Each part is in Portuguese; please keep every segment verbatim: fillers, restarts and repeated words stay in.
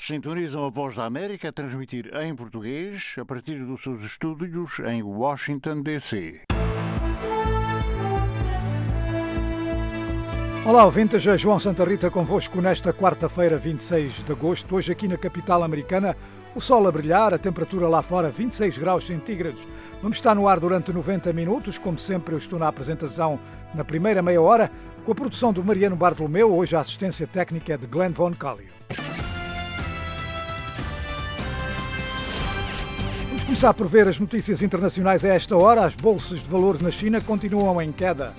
Sintonizam a Voz da América a transmitir em português a partir dos seus estúdios em Washington, D C. Olá, ouvintes, é João Santa Rita convosco nesta quarta-feira, vinte e seis de agosto. Hoje aqui na capital americana, o sol a brilhar, a temperatura lá fora vinte e seis graus centígrados. Vamos estar no ar durante noventa minutos, como sempre eu estou na apresentação na primeira meia hora, com a produção do Mariano Bartolomeu. Hoje a assistência técnica é de Glenn Von Callio. Vamos começar por ver as notícias internacionais a esta hora. As bolsas de valores na China continuam em queda.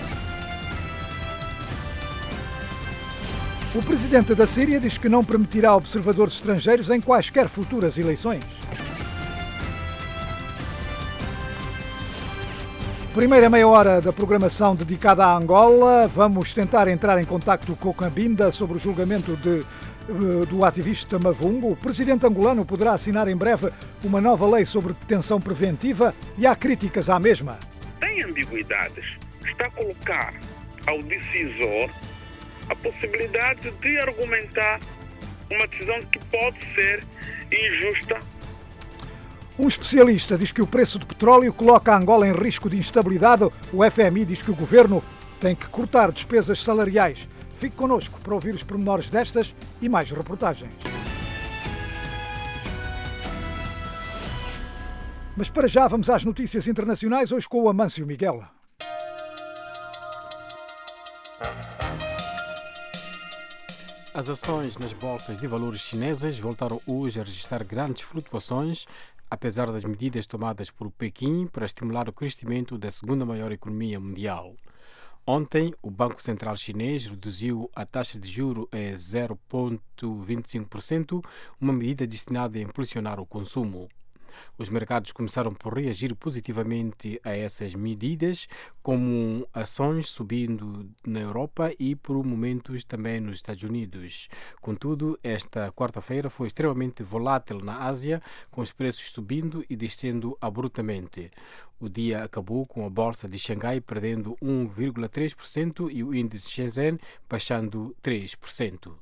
O presidente da Síria diz que não permitirá observadores estrangeiros em quaisquer futuras eleições. Primeira meia hora da programação dedicada à Angola. Vamos tentar entrar em contacto com Cabinda sobre o julgamento de, do ativista Mavungo. O presidente angolano poderá assinar em breve uma nova lei sobre detenção preventiva e há críticas à mesma. Tem ambiguidades. Está a colocar ao decisor a possibilidade de argumentar uma decisão que pode ser injusta. Um especialista diz que o preço do petróleo coloca a Angola em risco de instabilidade. O F M I diz que o governo tem que cortar despesas salariais. Fique connosco para ouvir os pormenores destas e mais reportagens. Mas para já vamos às notícias internacionais, hoje com o Amâncio Miguel. As ações nas bolsas de valores chinesas voltaram hoje a registrar grandes flutuações, apesar das medidas tomadas por Pequim para estimular o crescimento da segunda maior economia mundial. Ontem, o Banco Central Chinês reduziu a taxa de juros a zero vírgula vinte e cinco por cento, uma medida destinada a impulsionar o consumo. Os mercados começaram por reagir positivamente a essas medidas, como ações subindo na Europa e por momentos também nos Estados Unidos. Contudo, esta quarta-feira foi extremamente volátil na Ásia, com os preços subindo e descendo abruptamente. O dia acabou com a bolsa de Xangai perdendo um vírgula três por cento e o índice Shenzhen baixando três por cento.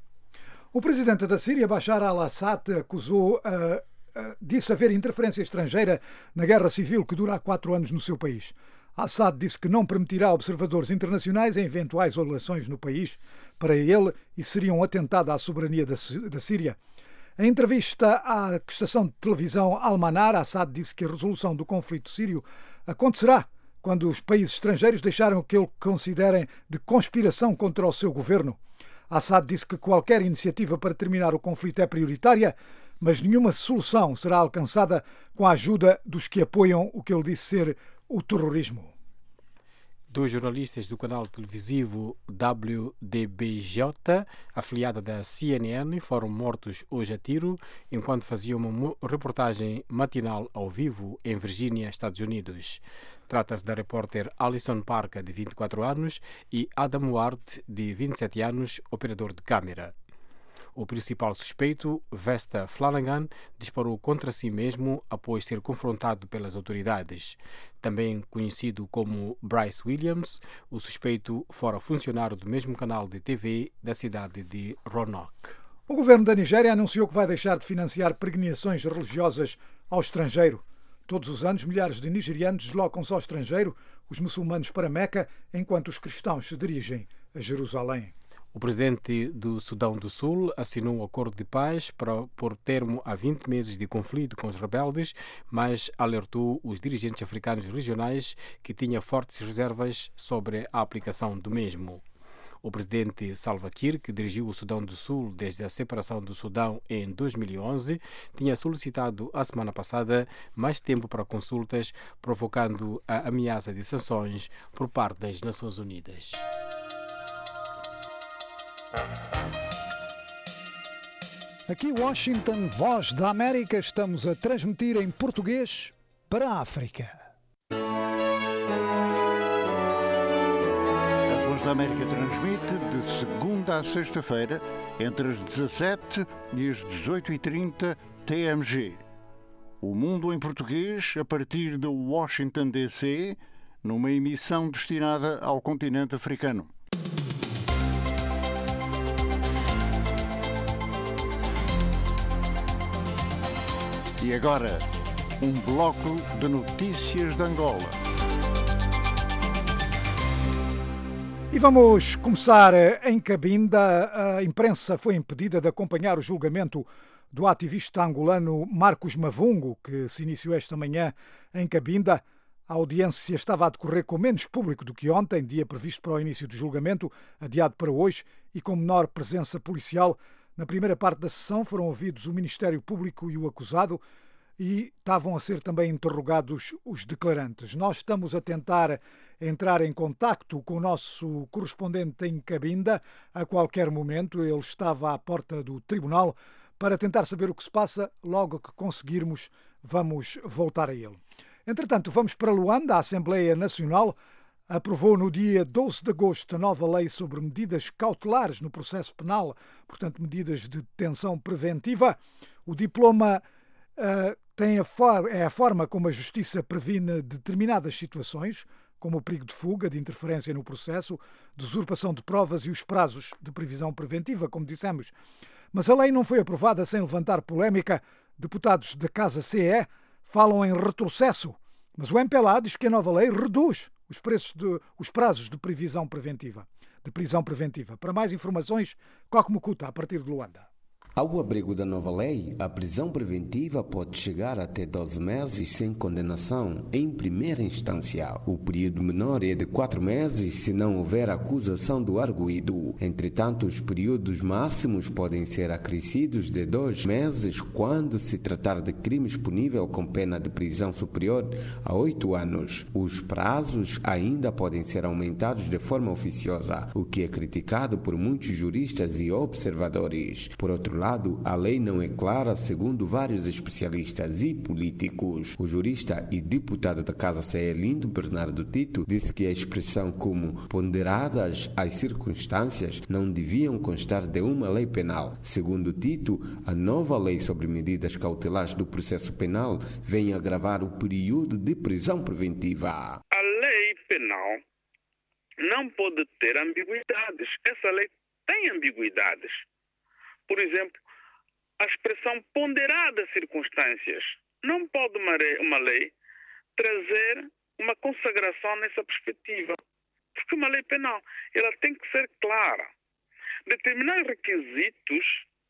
O presidente da Síria, Bashar al-Assad, acusou a disse haver interferência estrangeira na guerra civil que dura há quatro anos no seu país. Assad disse que não permitirá observadores internacionais em eventuais eleições no país. Para ele, isso seria um atentado à soberania da Síria. Em entrevista à estação de televisão Al-Manar, Assad disse que a resolução do conflito sírio acontecerá quando os países estrangeiros deixarem o que ele considerem de conspiração contra o seu governo. Assad disse que qualquer iniciativa para terminar o conflito é prioritária, mas nenhuma solução será alcançada com a ajuda dos que apoiam o que ele disse ser o terrorismo. Dois jornalistas do canal televisivo W D B J, afiliada da C N N, foram mortos hoje a tiro enquanto faziam uma reportagem matinal ao vivo em Virgínia, Estados Unidos. Trata-se da repórter Alison Parker, de vinte e quatro anos, e Adam Ward, de vinte e sete anos, operador de câmera. O principal suspeito, Vesta Flanagan, disparou contra si mesmo após ser confrontado pelas autoridades. Também conhecido como Bryce Williams, o suspeito fora funcionário do mesmo canal de T V da cidade de Roanoke. O governo da Nigéria anunciou que vai deixar de financiar peregrinações religiosas ao estrangeiro. Todos os anos, milhares de nigerianos deslocam-se ao estrangeiro, os muçulmanos para Meca, enquanto os cristãos se dirigem a Jerusalém. O presidente do Sudão do Sul assinou um acordo de paz para pôr termo a vinte meses de conflito com os rebeldes, mas alertou os dirigentes africanos regionais que tinha fortes reservas sobre a aplicação do mesmo. O presidente Salva Kiir, que dirigiu o Sudão do Sul desde a separação do Sudão em dois mil e onze, tinha solicitado a semana passada mais tempo para consultas, provocando a ameaça de sanções por parte das Nações Unidas. Aqui Washington, Voz da América, estamos a transmitir em português para a África. A Voz da América transmite de segunda a sexta-feira entre as dezassete e as dezoito e trinta T M G. O Mundo em Português a partir de Washington, D C, numa emissão destinada ao continente africano. E agora, um bloco de notícias de Angola. E vamos começar em Cabinda. A imprensa foi impedida de acompanhar o julgamento do ativista angolano Marcos Mavungo, que se iniciou esta manhã em Cabinda. A audiência estava a decorrer com menos público do que ontem, dia previsto para o início do julgamento, adiado para hoje, e com menor presença policial. Na primeira parte da sessão foram ouvidos o Ministério Público e o acusado e estavam a ser também interrogados os declarantes. Nós estamos a tentar entrar em contacto com o nosso correspondente em Cabinda a qualquer momento. Ele estava à porta do tribunal para tentar saber o que se passa. Logo que conseguirmos, vamos voltar a ele. Entretanto, vamos para Luanda. A Assembleia Nacional aprovou no dia doze de agosto a nova lei sobre medidas cautelares no processo penal, portanto, medidas de detenção preventiva. O diploma uh, tem a for- é a forma como a Justiça previne determinadas situações, como o perigo de fuga, de interferência no processo, de usurpação de provas e os prazos de previsão preventiva, como dissemos. Mas a lei não foi aprovada sem levantar polémica. Deputados da Casa C E falam em retrocesso, mas o M P L A diz que a nova lei reduz os, preços de, os prazos de previsão preventiva, de prisão preventiva. Para mais informações, Coque Mukuta, a partir de Luanda. Ao abrigo da nova lei, a prisão preventiva pode chegar até doze meses sem condenação em primeira instância. O período menor é de quatro meses se não houver acusação do arguido. Entretanto, os períodos máximos podem ser acrescidos de dois meses quando se tratar de crimes puníveis com pena de prisão superior a oito anos. Os prazos ainda podem ser aumentados de forma oficiosa, o que é criticado por muitos juristas e observadores. Por outro lado, a lei não é clara, segundo vários especialistas e políticos. O jurista e deputado da Casa C E, Lindo Bernardo Tito, disse que a expressão como ponderadas as circunstâncias não deviam constar de uma lei penal. Segundo Tito, a nova lei sobre medidas cautelares do processo penal vem agravar o período de prisão preventiva. A lei penal não pode ter ambiguidades. Essa lei tem ambiguidades. Por exemplo, a expressão ponderadas circunstâncias. Não pode uma lei, uma lei trazer uma consagração nessa perspectiva. Porque uma lei penal, ela tem que ser clara. Determinar requisitos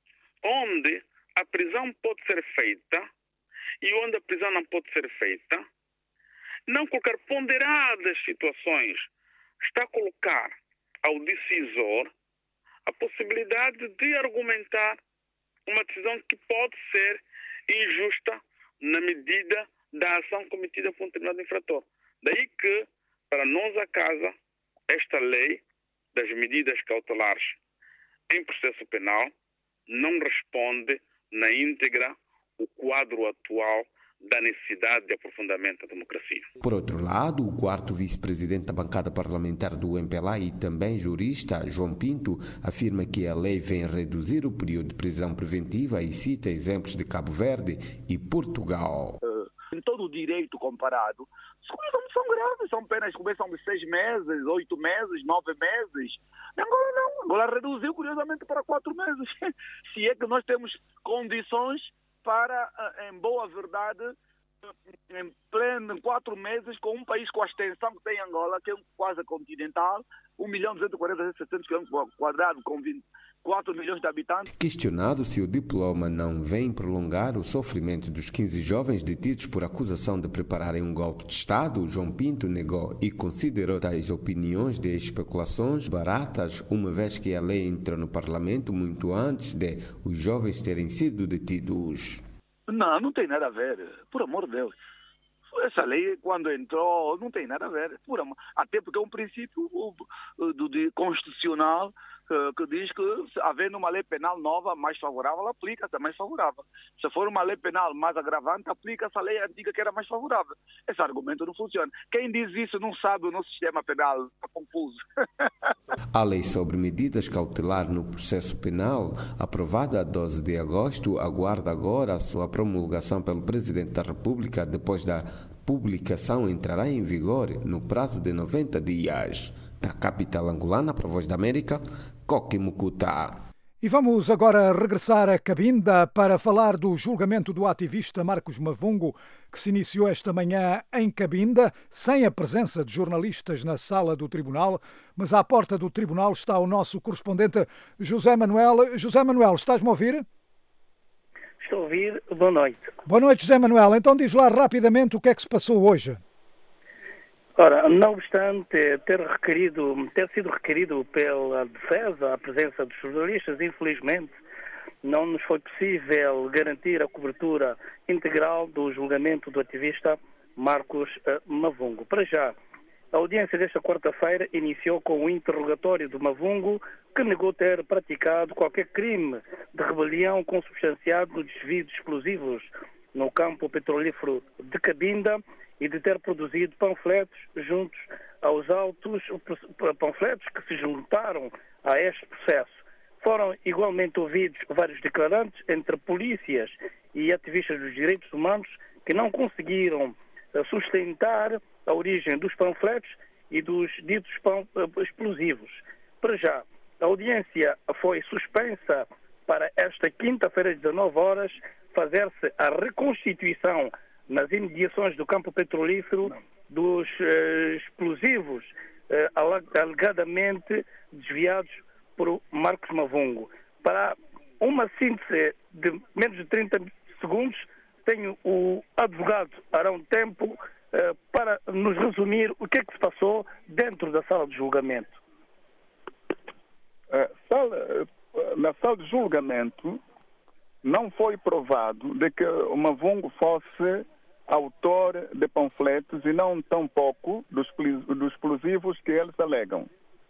onde a prisão pode ser feita e onde a prisão não pode ser feita. Não colocar ponderadas situações. Está a colocar ao decisor a possibilidade de argumentar uma decisão que pode ser injusta na medida da ação cometida por um determinado infrator. Daí que, para nós a Casa, esta lei das medidas cautelares em processo penal não responde na íntegra o quadro atual da necessidade de aprofundamento da democracia. Por outro lado, o quarto vice-presidente da bancada parlamentar do M P L A e também jurista, João Pinto, afirma que a lei vem reduzir o período de prisão preventiva e cita exemplos de Cabo Verde e Portugal. Em todo o direito comparado, as coisas são graves, são penas que começam de seis meses, oito meses, nove meses. Angola não, Angola reduziu curiosamente para quatro meses. Se é que nós temos condições para, em boa verdade, em pleno quatro meses, com um país com a extensão que tem Angola, que é quase continental, um milhão duzentos e quarenta mil e setecentos quilômetros quadrados, com vinte e quatro milhões de habitantes. Questionado se o diploma não vem prolongar o sofrimento dos quinze jovens detidos por acusação de prepararem um golpe de Estado, João Pinto negou e considerou tais opiniões de especulações baratas, uma vez que a lei entrou no Parlamento muito antes de os jovens terem sido detidos. Não, não tem nada a ver, por amor de Deus. Essa lei, quando entrou, não tem nada a ver. Por amor. Até porque é um princípio do, do, constitucional que diz que, havendo uma lei penal nova mais favorável, aplica-se a mais favorável. Se for uma lei penal mais agravante, aplica-se a lei antiga que era mais favorável. Esse argumento não funciona. Quem diz isso não sabe o nosso sistema penal. Está confuso. A lei sobre medidas cautelares no processo penal, aprovada a doze de agosto, aguarda agora a sua promulgação pelo Presidente da República. Depois da publicação, entrará em vigor no prazo de noventa dias. Da capital angolana, para a Voz da América, Coque Mukuta. E vamos agora regressar a Cabinda para falar do julgamento do ativista Marcos Mavungo, que se iniciou esta manhã em Cabinda, sem a presença de jornalistas na sala do tribunal, mas à porta do tribunal está o nosso correspondente José Manuel. José Manuel, estás-me a ouvir? Estou a ouvir. Boa noite. Boa noite, José Manuel. Então diz lá rapidamente o que é que se passou hoje. Ora, não obstante ter, requerido, ter sido requerido pela defesa a presença dos jornalistas, infelizmente não nos foi possível garantir a cobertura integral do julgamento do ativista Marcos Mavungo. Para já, a audiência desta quarta-feira iniciou com o interrogatório do Mavungo, que negou ter praticado qualquer crime de rebelião consubstanciado no desvio de explosivos no campo petrolífero de Cabinda e de ter produzido panfletos juntos aos autos, panfletos que se juntaram a este processo. Foram igualmente ouvidos vários declarantes, entre polícias e ativistas dos direitos humanos, que não conseguiram sustentar a origem dos panfletos e dos ditos explosivos. Para já, a audiência foi suspensa para esta quinta-feira, às dezanove horas, fazer-se a reconstituição nas imediações do campo petrolífero dos uh, explosivos uh, alegadamente desviados por Marcos Mavungo. Para uma síntese de menos de trinta segundos, tenho o advogado Arão Tempo uh, para nos resumir o que é que se passou dentro da sala de julgamento. Uh, sala, uh, na sala de julgamento não foi provado de que o Mavungo fosse autor de panfletos e não tampouco dos, dos explosivos que eles alegam.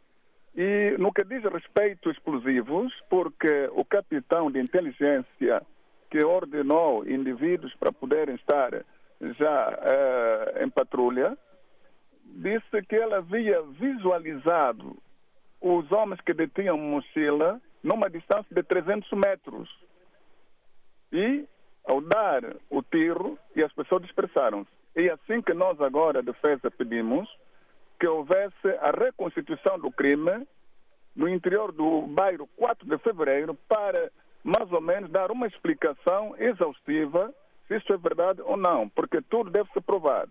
E no que diz respeito aos explosivos, porque o capitão de inteligência que ordenou indivíduos para poderem estar já uh, em patrulha, disse que ele havia visualizado os homens que detinham mochila numa distância de trezentos metros. E, ao dar o tiro, e as pessoas dispersaram-se. E assim que nós agora, a defesa, pedimos que houvesse a reconstituição do crime no interior do bairro quatro de fevereiro para, mais ou menos, dar uma explicação exaustiva se isso é verdade ou não, porque tudo deve ser provado.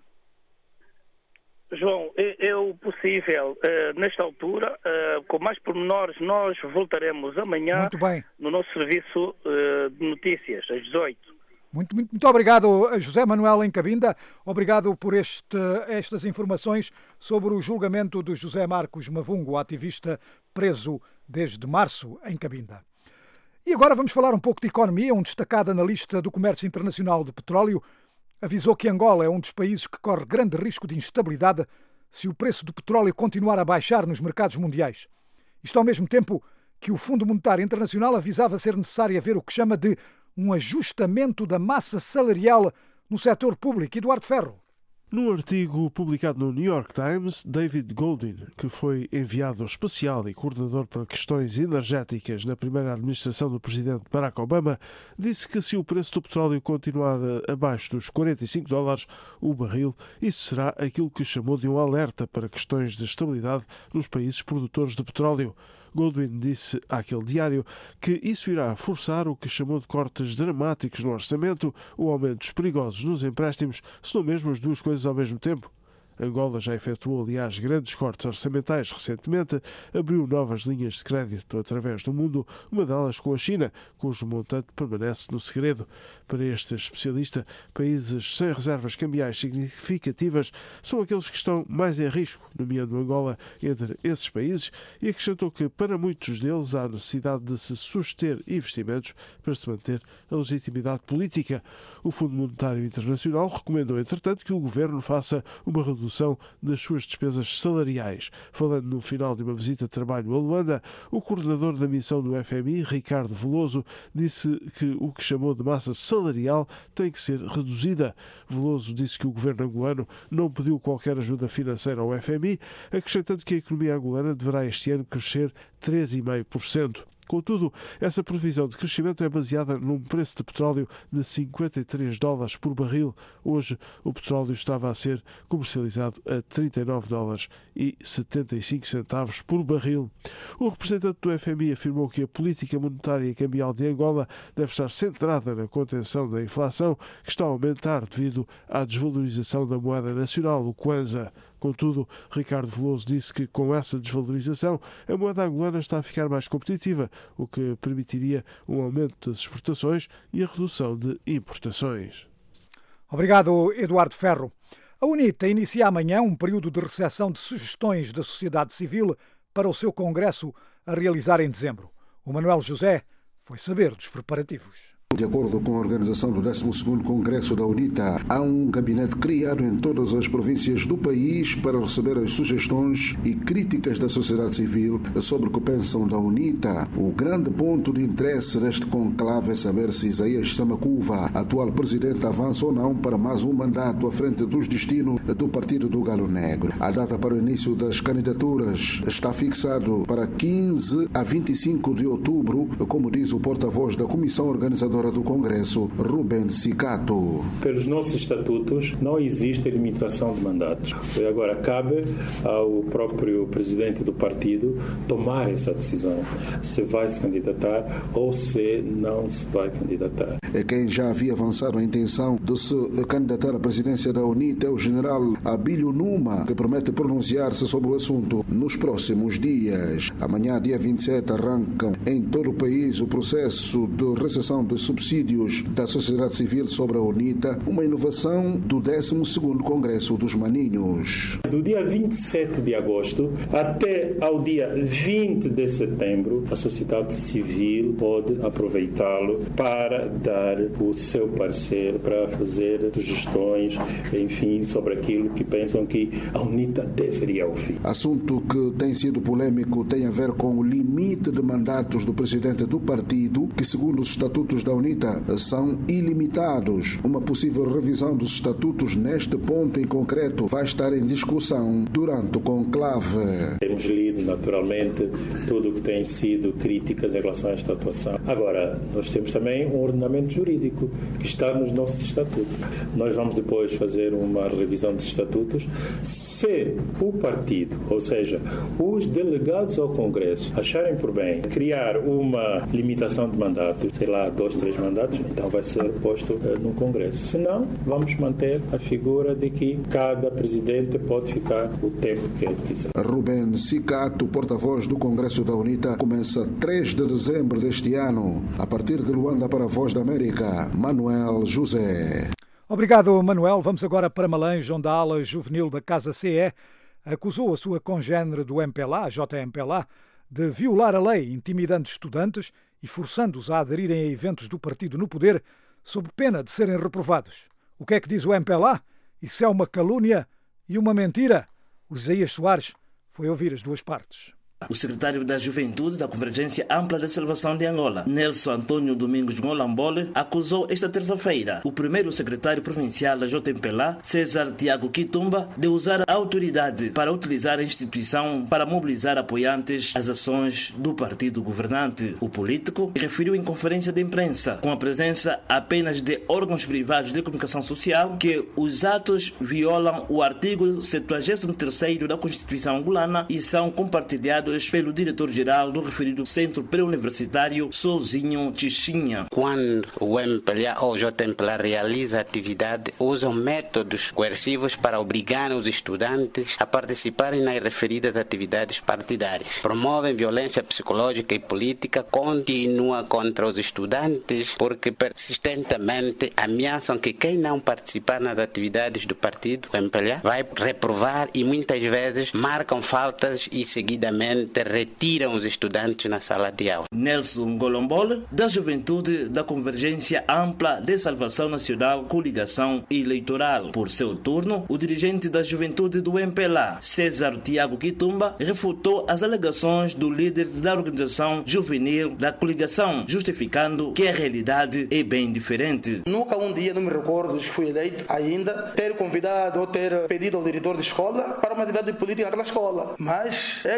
João, é o possível, uh, nesta altura, uh, com mais pormenores, nós voltaremos amanhã no nosso serviço uh, de notícias, às dezoito. Muito, muito, muito obrigado, José Manuel em Cabinda. Obrigado por este, estas informações sobre o julgamento de José Marcos Mavungo, ativista preso desde março em Cabinda. E agora vamos falar um pouco de economia. Um destacado analista do comércio internacional de petróleo avisou que Angola é um dos países que corre grande risco de instabilidade se o preço do petróleo continuar a baixar nos mercados mundiais. Isto ao mesmo tempo que o Fundo Monetário Internacional avisava ser necessário haver o que chama de um ajustamento da massa salarial no setor público. Eduardo Ferro. Num artigo publicado no New York Times, David Goldin, que foi enviado especial e coordenador para questões energéticas na primeira administração do presidente Barack Obama, disse que se o preço do petróleo continuar abaixo dos quarenta e cinco dólares o barril, isso será aquilo que chamou de um alerta para questões de estabilidade nos países produtores de petróleo. Goldwyn disse àquele diário que isso irá forçar o que chamou de cortes dramáticos no orçamento ou aumentos perigosos nos empréstimos, se não mesmo as duas coisas ao mesmo tempo. Angola já efetuou, aliás, grandes cortes orçamentais recentemente, abriu novas linhas de crédito através do mundo, uma delas com a China, cujo montante permanece no segredo. Para este especialista, países sem reservas cambiais significativas são aqueles que estão mais em risco, nomeando Angola entre esses países, e acrescentou que para muitos deles há necessidade de se suster investimentos para se manter a legitimidade política. O Fundo Monetário Internacional recomendou, entretanto, que o governo faça uma redução das suas despesas salariais. Falando no final de uma visita de trabalho a Luanda, o coordenador da missão do F M I, Ricardo Veloso, disse que o que chamou de massa salarial tem que ser reduzida. Veloso disse que o governo angolano não pediu qualquer ajuda financeira ao F M I, acrescentando que a economia angolana deverá este ano crescer três vírgula cinco por cento. Contudo, essa previsão de crescimento é baseada num preço de petróleo de cinquenta e três dólares por barril. Hoje, o petróleo estava a ser comercializado a trinta e nove dólares e setenta e cinco centavos por barril. O representante do F M I afirmou que a política monetária e cambial de Angola deve estar centrada na contenção da inflação, que está a aumentar devido à desvalorização da moeda nacional, o Kwanza. Contudo, Ricardo Veloso disse que com essa desvalorização a moeda angolana está a ficar mais competitiva, o que permitiria um aumento das exportações e a redução de importações. Obrigado, Eduardo Ferro. A UNITA inicia amanhã um período de recepção de sugestões da sociedade civil para o seu congresso a realizar em dezembro. O Manuel José foi saber dos preparativos. De acordo com a organização do décimo segundo Congresso da UNITA, há um gabinete criado em todas as províncias do país para receber as sugestões e críticas da sociedade civil sobre o que pensam da UNITA. O grande ponto de interesse deste conclave é saber se Isaías Samakuva, atual presidente, avança ou não para mais um mandato à frente dos destinos do Partido do Galo Negro. A data para o início das candidaturas está fixado para quinze a vinte e cinco de outubro, como diz o porta-voz da Comissão Organizadora do Congresso, Ruben Sicato. Pelos nossos estatutos não existe limitação de mandatos. E agora cabe ao próprio presidente do partido tomar essa decisão, se vai se candidatar ou se não se vai candidatar. Quem já havia avançado a intenção de se candidatar à presidência da UNITA é o general Abílio Numa, que promete pronunciar-se sobre o assunto nos próximos dias. Amanhã, dia vinte e sete, arrancam em todo o país o processo de recepção de subsídios da sociedade civil sobre a UNITA, uma inovação do décimo segundo Congresso dos Maninhos. Do dia vinte e sete de agosto até ao dia vinte de setembro, a sociedade civil pode aproveitá-lo para dar o seu parecer, para fazer sugestões, enfim, sobre aquilo que pensam que a UNITA deveria ouvir. Assunto que tem sido polêmico tem a ver com o limite de mandatos do presidente do partido, que segundo os estatutos da UNITA são ilimitados. Uma possível revisão dos estatutos neste ponto em concreto vai estar em discussão durante o conclave. Temos lido, naturalmente, tudo o que tem sido críticas em relação a esta atuação. Agora, nós temos também um ordenamento jurídico que está nos nossos estatutos. Nós vamos depois fazer uma revisão dos estatutos. Se o partido, ou seja, os delegados ao Congresso, acharem por bem criar uma limitação de mandato, sei lá, dois, três mandatos, então vai ser posto uh, no Congresso. Se não, vamos manter a figura de que cada presidente pode ficar o tempo que ele quiser. Ruben Sicato, porta-voz do Congresso da UNITA, começa três de dezembro deste ano. A partir de Luanda, para a Voz da América, Manuel José. Obrigado, Manuel. Vamos agora para Malange, onde a ala juvenil da Casa C E acusou a sua congénere do M P L A, J M P L A, de violar a lei, intimidando estudantes e forçando-os a aderirem a eventos do partido no poder, sob pena de serem reprovados. O que é que diz o M P L A? Isso é uma calúnia e uma mentira? O Isaías Soares foi ouvir as duas partes. O secretário da Juventude da Convergência Ampla de Salvação de Angola, Nelson Antônio Domingos Ngolambole, acusou esta terça-feira o primeiro secretário provincial da J M P L A, César Tiago Quitumba, de usar a autoridade para utilizar a instituição para mobilizar apoiantes às ações do partido governante. O político referiu em conferência de imprensa, com a presença apenas de órgãos privados de comunicação social, que os atos violam o artigo setenta e três da Constituição angolana e são compartilhados pelo diretor-geral do referido Centro Pré-Universitário, Sozinho Tichinha. Quando o M P L A ou J M P L A realiza atividade, usam métodos coercivos para obrigar os estudantes a participarem nas referidas atividades partidárias. Promovem violência psicológica e política, continua contra os estudantes porque persistentemente ameaçam que quem não participar nas atividades do partido, o M P L A, vai reprovar e muitas vezes marcam faltas e seguidamente retiram os estudantes na sala de aula. Nelson Ngolambole, da Juventude da Convergência Ampla de Salvação Nacional, Coligação Eleitoral. Por seu turno, o dirigente da Juventude do M P L A, César Tiago Quitumba, refutou as alegações do líder da organização juvenil da coligação, justificando que a realidade é bem diferente. Nunca um dia, não me recordo, que fui eleito ainda, ter convidado ou ter pedido ao diretor de escola para uma atividade política naquela escola. Mas eles, como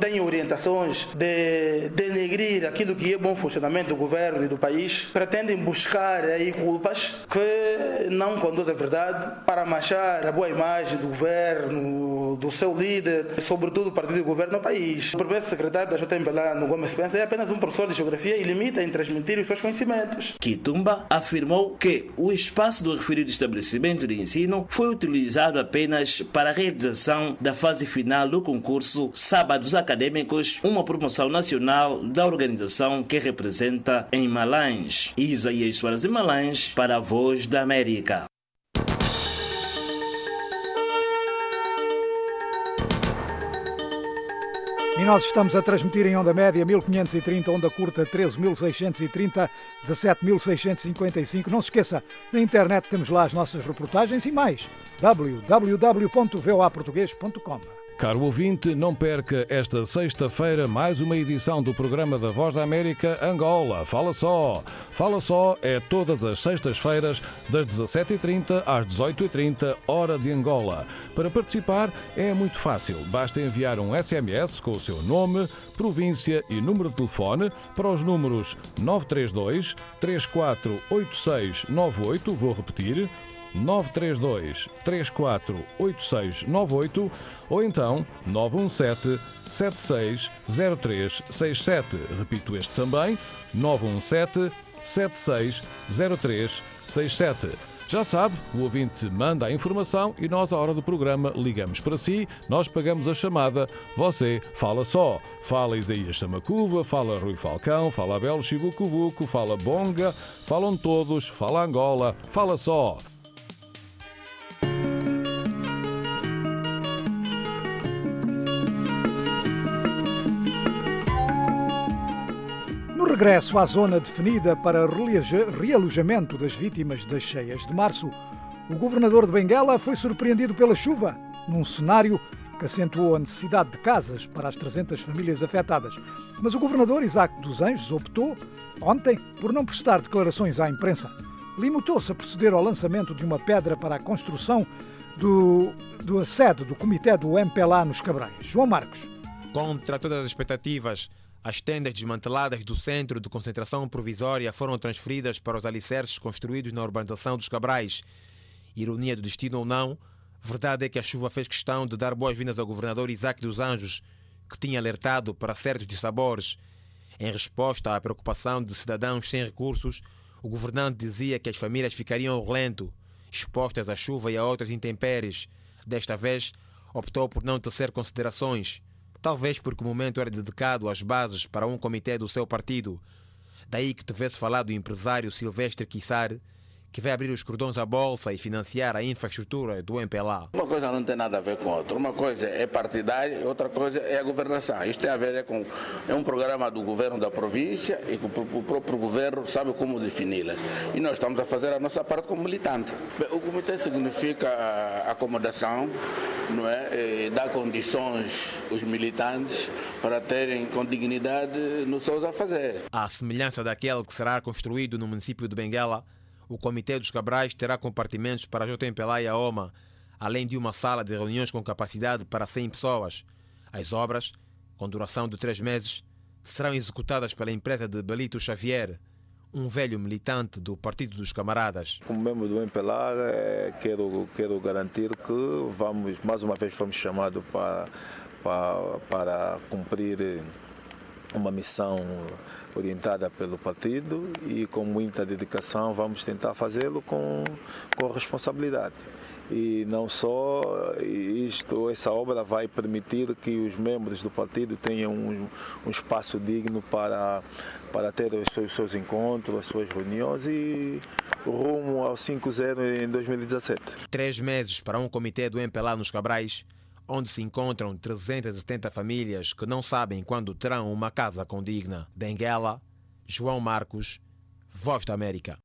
têm orientações de denegrir aquilo que é bom funcionamento do governo e do país, pretendem buscar aí culpas que não conduzem à verdade para manchar a boa imagem do governo, do seu líder, sobretudo do partido do governo no país. O primeiro secretário da J M P L A, no Gomes Spencer, é apenas um professor de geografia e limita em transmitir os seus conhecimentos. Kitumba afirmou que o espaço do referido estabelecimento de ensino foi utilizado apenas para a realização da fase final do concurso Sábados Acadêmicos, uma promoção nacional da organização que representa em Malães. Isaías Soares em Malães para a Voz da América. E nós estamos a transmitir em onda média mil quinhentos e trinta, onda curta treze mil seiscentos e trinta, dezassete mil seiscentos e cinquenta e cinco. Não se esqueça, na internet temos lá as nossas reportagens e mais. w w w ponto v o a português ponto com. Caro ouvinte, não perca esta sexta-feira mais uma edição do programa da Voz da América Angola. Fala Só! Fala Só é todas as sextas-feiras das dezassete e trinta às dezoito e trinta, hora de Angola. Para participar é muito fácil. Basta enviar um S M S com o seu nome, província e número de telefone para os números nove três dois, três quatro oito seis nove oito, vou repetir, nove três dois, três quatro oito seis nove oito ou então nove um sete, sete seis zero três seis sete. Repito este também, nove um sete, sete seis zero três seis sete. Já sabe, o ouvinte manda a informação e nós, à hora do programa, ligamos para si, nós pagamos a chamada, você fala só. Fala Isaías Samacuva, fala Rui Falcão, fala Abel Chibucuvuco, fala Bonga, falam todos, fala Angola, fala só. No regresso à zona definida para realojamento das vítimas das cheias de março, o governador de Benguela foi surpreendido pela chuva, num cenário que acentuou a necessidade de casas para as trezentas famílias afetadas. Mas o governador Isaac dos Anjos optou, ontem, por não prestar declarações à imprensa. Limitou-se a proceder ao lançamento de uma pedra para a construção do, do sede do Comitê do M P L A nos Cabrais. João Marcos. Contra todas as expectativas, as tendas desmanteladas do centro de concentração provisória foram transferidas para os alicerces construídos na urbanização dos Cabrais. Ironia do destino ou não, verdade é que a chuva fez questão de dar boas-vindas ao governador Isaac dos Anjos, que tinha alertado para certos dissabores. Em resposta à preocupação de cidadãos sem recursos, o governante dizia que as famílias ficariam ao relento, expostas à chuva e a outras intempéries. Desta vez, optou por não tecer considerações, talvez porque o momento era dedicado às bases para um comitê do seu partido. Daí que tivesse falado o empresário Silvestre Quissar, que vai abrir os cordões à bolsa e financiar a infraestrutura do M P L A. Uma coisa não tem nada a ver com outra. Uma coisa é partidária e outra coisa é a governação. Isto tem a ver com é um programa do governo da província e que o próprio governo sabe como defini-las. E nós estamos a fazer a nossa parte como militante. O comitê significa a acomodação, não é? E dá condições aos militantes para terem com dignidade nos seus afazeres. À semelhança daquele que será construído no município de Benguela, o Comitê dos Cabrais terá compartimentos para a J M P L A e a OMA, além de uma sala de reuniões com capacidade para cem pessoas. As obras, com duração de três meses, serão executadas pela empresa de Belito Xavier, um velho militante do Partido dos Camaradas. Como membro do M P L A, quero, quero garantir que vamos, mais uma vez fomos chamados para, para, para cumprir uma missão orientada pelo partido e com muita dedicação vamos tentar fazê-lo com, com responsabilidade. E não só isto, essa obra vai permitir que os membros do partido tenham um, um espaço digno para, para ter os seus, os seus encontros, as suas reuniões e rumo ao cinco zero em dois mil e dezassete. Três meses para um comitê do M P L A nos Cabrais, onde se encontram trezentas e setenta famílias que não sabem quando terão uma casa condigna. Benguela, João Marcos, Voz da América.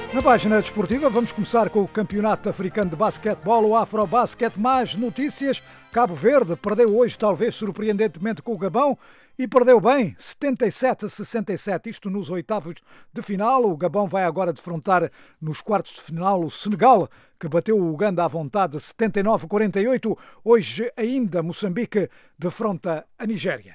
Na página desportiva, vamos começar com o Campeonato Africano de Basquetebol, o Afrobasket. Mais notícias. Cabo Verde perdeu hoje, talvez surpreendentemente, com o Gabão e perdeu bem, setenta e sete a sessenta e sete, isto nos oitavos de final. O Gabão vai agora defrontar nos quartos de final o Senegal, que bateu o Uganda à vontade setenta e nove a quarenta e oito. Hoje ainda Moçambique defronta a Nigéria.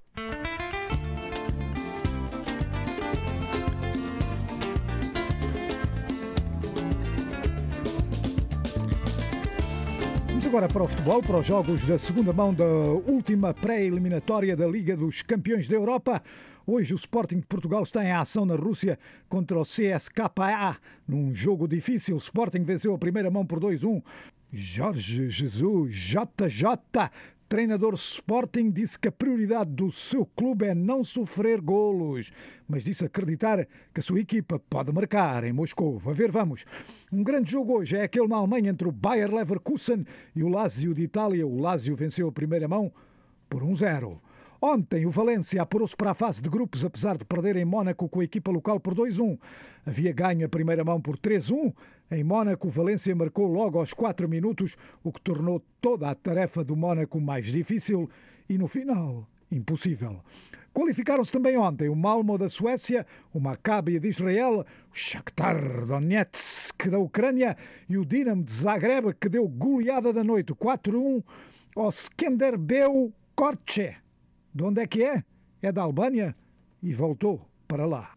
Agora para o futebol, para os jogos da segunda mão da última pré-eliminatória da Liga dos Campeões da Europa. Hoje o Sporting de Portugal está em ação na Rússia contra o C S K A. Num jogo difícil, o Sporting venceu a primeira mão por dois a um. Jorge Jesus, J J, treinador Sporting, disse que a prioridade do seu clube é não sofrer golos, mas disse acreditar que a sua equipa pode marcar em Moscou. A ver, vamos. Um grande jogo hoje é aquele na Alemanha entre o Bayer Leverkusen e o Lazio de Itália. O Lazio venceu a primeira mão por um zero. Ontem o Valência apurou-se para a fase de grupos, apesar de perder em Mónaco com a equipa local por dois a um. Havia ganho a primeira mão por três a um. Em Mónaco, o Valência marcou logo aos quatro minutos, o que tornou toda a tarefa do Mónaco mais difícil e, no final, impossível. Qualificaram-se também ontem o Malmö da Suécia, o Maccabi de Israel, o Shakhtar Donetsk da Ucrânia e o Dinamo de Zagreb, que deu goleada da noite quatro a um ao Skanderbeu Korče. De onde é que é? É da Albânia e voltou para lá.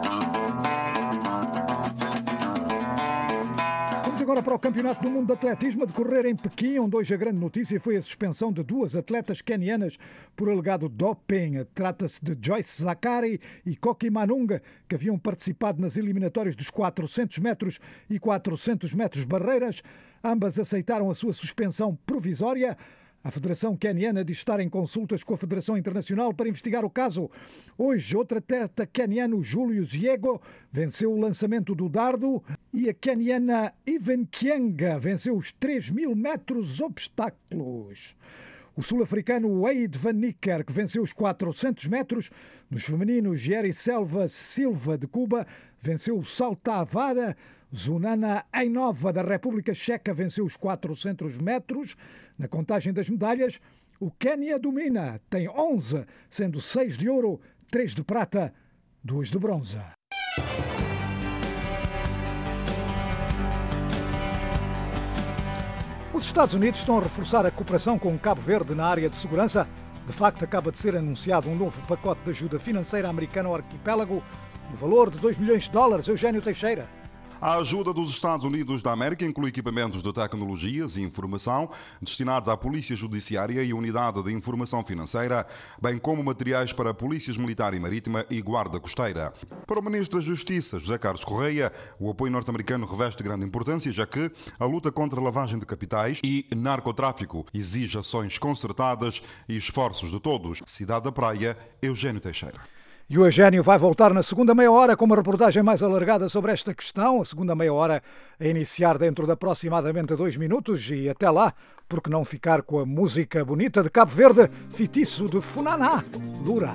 Vamos agora para o Campeonato do Mundo de Atletismo a decorrer em Pequim, onde hoje a grande notícia foi a suspensão de duas atletas quenianas por alegado doping. Trata-se de Joyce Zakari e Koki Manunga, que haviam participado nas eliminatórias dos quatrocentos metros e quatrocentos metros barreiras. Ambas aceitaram a sua suspensão provisória. A Federação Queniana diz estar em consultas com a Federação Internacional para investigar o caso. Hoje, outro atleta queniano, Júlio Ziego, venceu o lançamento do dardo e a queniana Ivan Kienga venceu os três mil metros obstáculos. O sul-africano Wade Van Niekerk, que venceu os quatrocentos metros. Nos femininos, Jerry Selva Silva, de Cuba, venceu o salto à vara. Zunana Ainova, da República Checa, venceu os quatrocentos metros. Na contagem das medalhas, o Quênia domina, tem onze, sendo seis de ouro, três de prata, duas de bronze. Os Estados Unidos estão a reforçar a cooperação com Cabo Verde na área de segurança. De facto, acaba de ser anunciado um novo pacote de ajuda financeira americana ao arquipélago, no valor de dois milhões de dólares. Eugênio Teixeira. A ajuda dos Estados Unidos da América inclui equipamentos de tecnologias e informação destinados à Polícia Judiciária e Unidade de Informação Financeira, bem como materiais para polícias militar e marítima e guarda costeira. Para o Ministro da Justiça, José Carlos Correia, o apoio norte-americano reveste grande importância, já que a luta contra a lavagem de capitais e narcotráfico exige ações concertadas e esforços de todos. Cidade da Praia, Eugênio Teixeira. E o Eugênio vai voltar na segunda meia hora com uma reportagem mais alargada sobre esta questão. A segunda meia hora a iniciar dentro de aproximadamente dois minutos. E até lá, por que não ficar com a música bonita de Cabo Verde, Fitiço de Funaná, Lura.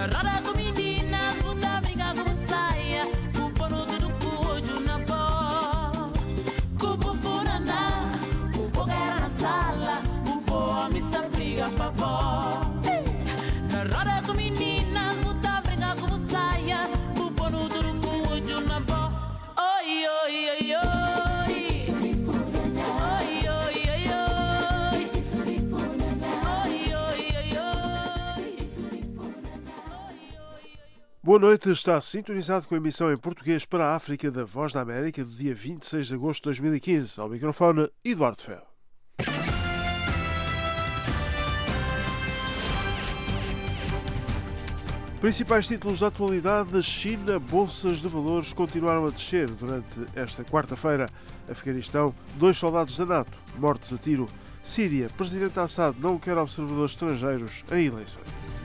roda com meninas, bunda brinca com saia, o pano do cujo na boa. Cupo furana, o boca era na sala, o boa mista briga pra boa. Na roda com meninas, bunda brinca com saia, o pano do cujo na boa. Oi, oi, oi, oi. Boa noite, está sintonizado com a emissão em português para a África da Voz da América do dia vinte e seis de agosto de dois mil e quinze. Ao microfone, Eduardo Ferro. Principais títulos da atualidade: China, bolsas de valores continuaram a descer durante esta quarta-feira. Afeganistão, dois soldados da NATO mortos a tiro. Síria, presidente Assad não quer observadores estrangeiros em eleições.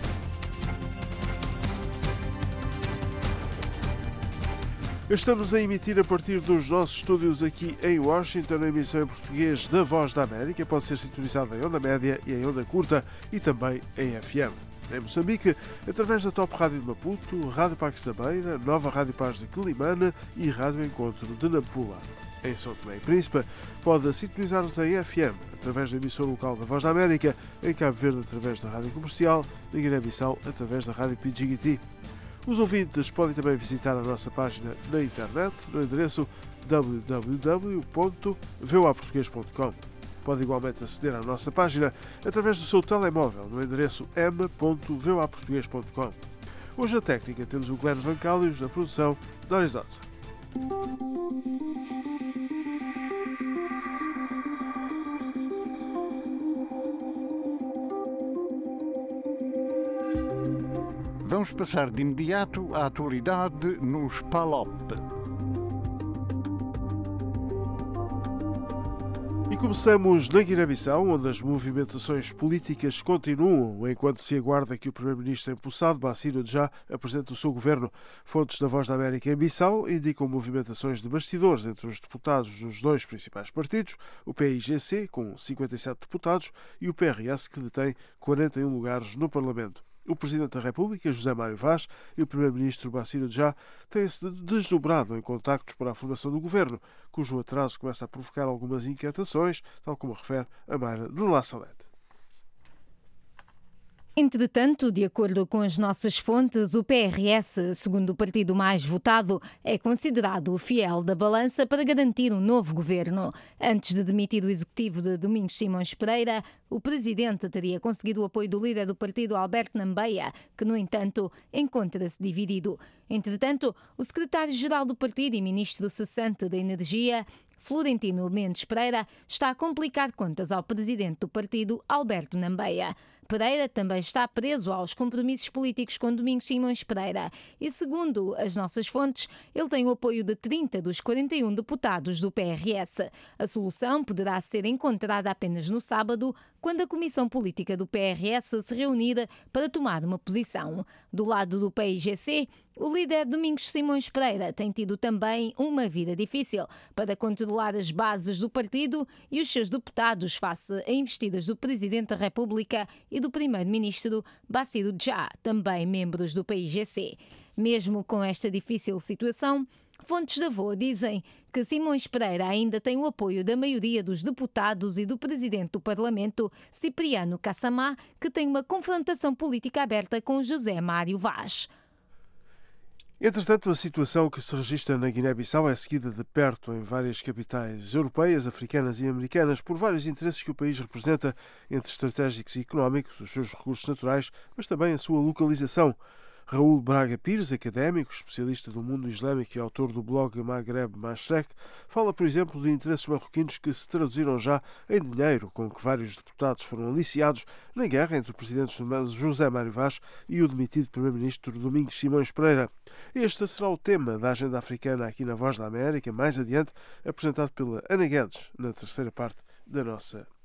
Estamos a emitir a partir dos nossos estúdios aqui em Washington, a emissão em português da Voz da América. Pode ser sintonizada em onda média e em onda curta e também em F M. Em Moçambique, através da Top Rádio de Maputo, Rádio Pax da Beira, Nova Rádio Paz de Quelimane e Rádio Encontro de Nampula. Em São Tomé e Príncipe, pode sintonizar-nos em F M, através da emissora local da Voz da América, em Cabo Verde, através da Rádio Comercial, na Guiné-Bissau, através da Rádio P G I T. Os ouvintes podem também visitar a nossa página na internet, no endereço w w w ponto v o a português ponto com. Pode igualmente aceder à nossa página através do seu telemóvel, no endereço m ponto v o a português ponto com. Hoje na técnica temos o Glenn Vancálios, na produção, Doris Dodson. Vamos passar de imediato à atualidade nos P A L O P. E começamos na Guiné-Bissau, onde as movimentações políticas continuam, enquanto se aguarda que o primeiro-ministro empossado, Bassirou Já, apresente o seu governo. Fontes da Voz da América em Bissau indicam movimentações de bastidores entre os deputados dos dois principais partidos, o P I G C, com cinquenta e sete deputados, e o P R S, que detém quarenta e um lugares no Parlamento. O Presidente da República, José Mário Vaz, e o Primeiro-Ministro Bassirou Já têm-se desdobrado em contactos para a formação do governo, cujo atraso começa a provocar algumas inquietações, tal como refere a Mayra de La Salete. Entretanto, de acordo com as nossas fontes, o P R S, segundo o partido mais votado, é considerado o fiel da balança para garantir um novo governo. Antes de demitir o executivo de Domingos Simões Pereira, o presidente teria conseguido o apoio do líder do partido, Alberto Nambeia, que, no entanto, encontra-se dividido. Entretanto, o secretário-geral do partido e ministro cessante da Energia, Florentino Mendes Pereira, está a complicar contas ao presidente do partido, Alberto Nambeia. Pereira também está preso aos compromissos políticos com Domingos Simões Pereira e, segundo as nossas fontes, ele tem o apoio de trinta dos quarenta e um deputados do P R S. A solução poderá ser encontrada apenas no sábado, quando a Comissão Política do P R S se reunir para tomar uma posição. Do lado do P I G C, o líder Domingos Simões Pereira tem tido também uma vida difícil para controlar as bases do partido e os seus deputados face a investidas do Presidente da República e do Primeiro-Ministro Bassirou Já, também membros do P I G C. Mesmo com esta difícil situação, fontes da V O A dizem que Simões Pereira ainda tem o apoio da maioria dos deputados e do Presidente do Parlamento, Cipriano Kassamá, que tem uma confrontação política aberta com José Mário Vaz. Entretanto, a situação que se registra na Guiné-Bissau é seguida de perto em várias capitais europeias, africanas e americanas por vários interesses que o país representa, entre estratégicos e económicos, os seus recursos naturais, mas também a sua localização. Raul Braga Pires, académico, especialista do mundo islâmico e autor do blog Maghreb Mashrek, fala, por exemplo, de interesses marroquinos que se traduziram já em dinheiro, com que vários deputados foram aliciados na guerra entre o presidente José Mário Vaz e o demitido primeiro-ministro Domingos Simões Pereira. Este será o tema da agenda africana aqui na Voz da América, mais adiante, apresentado pela Ana Guedes, na terceira parte da nossa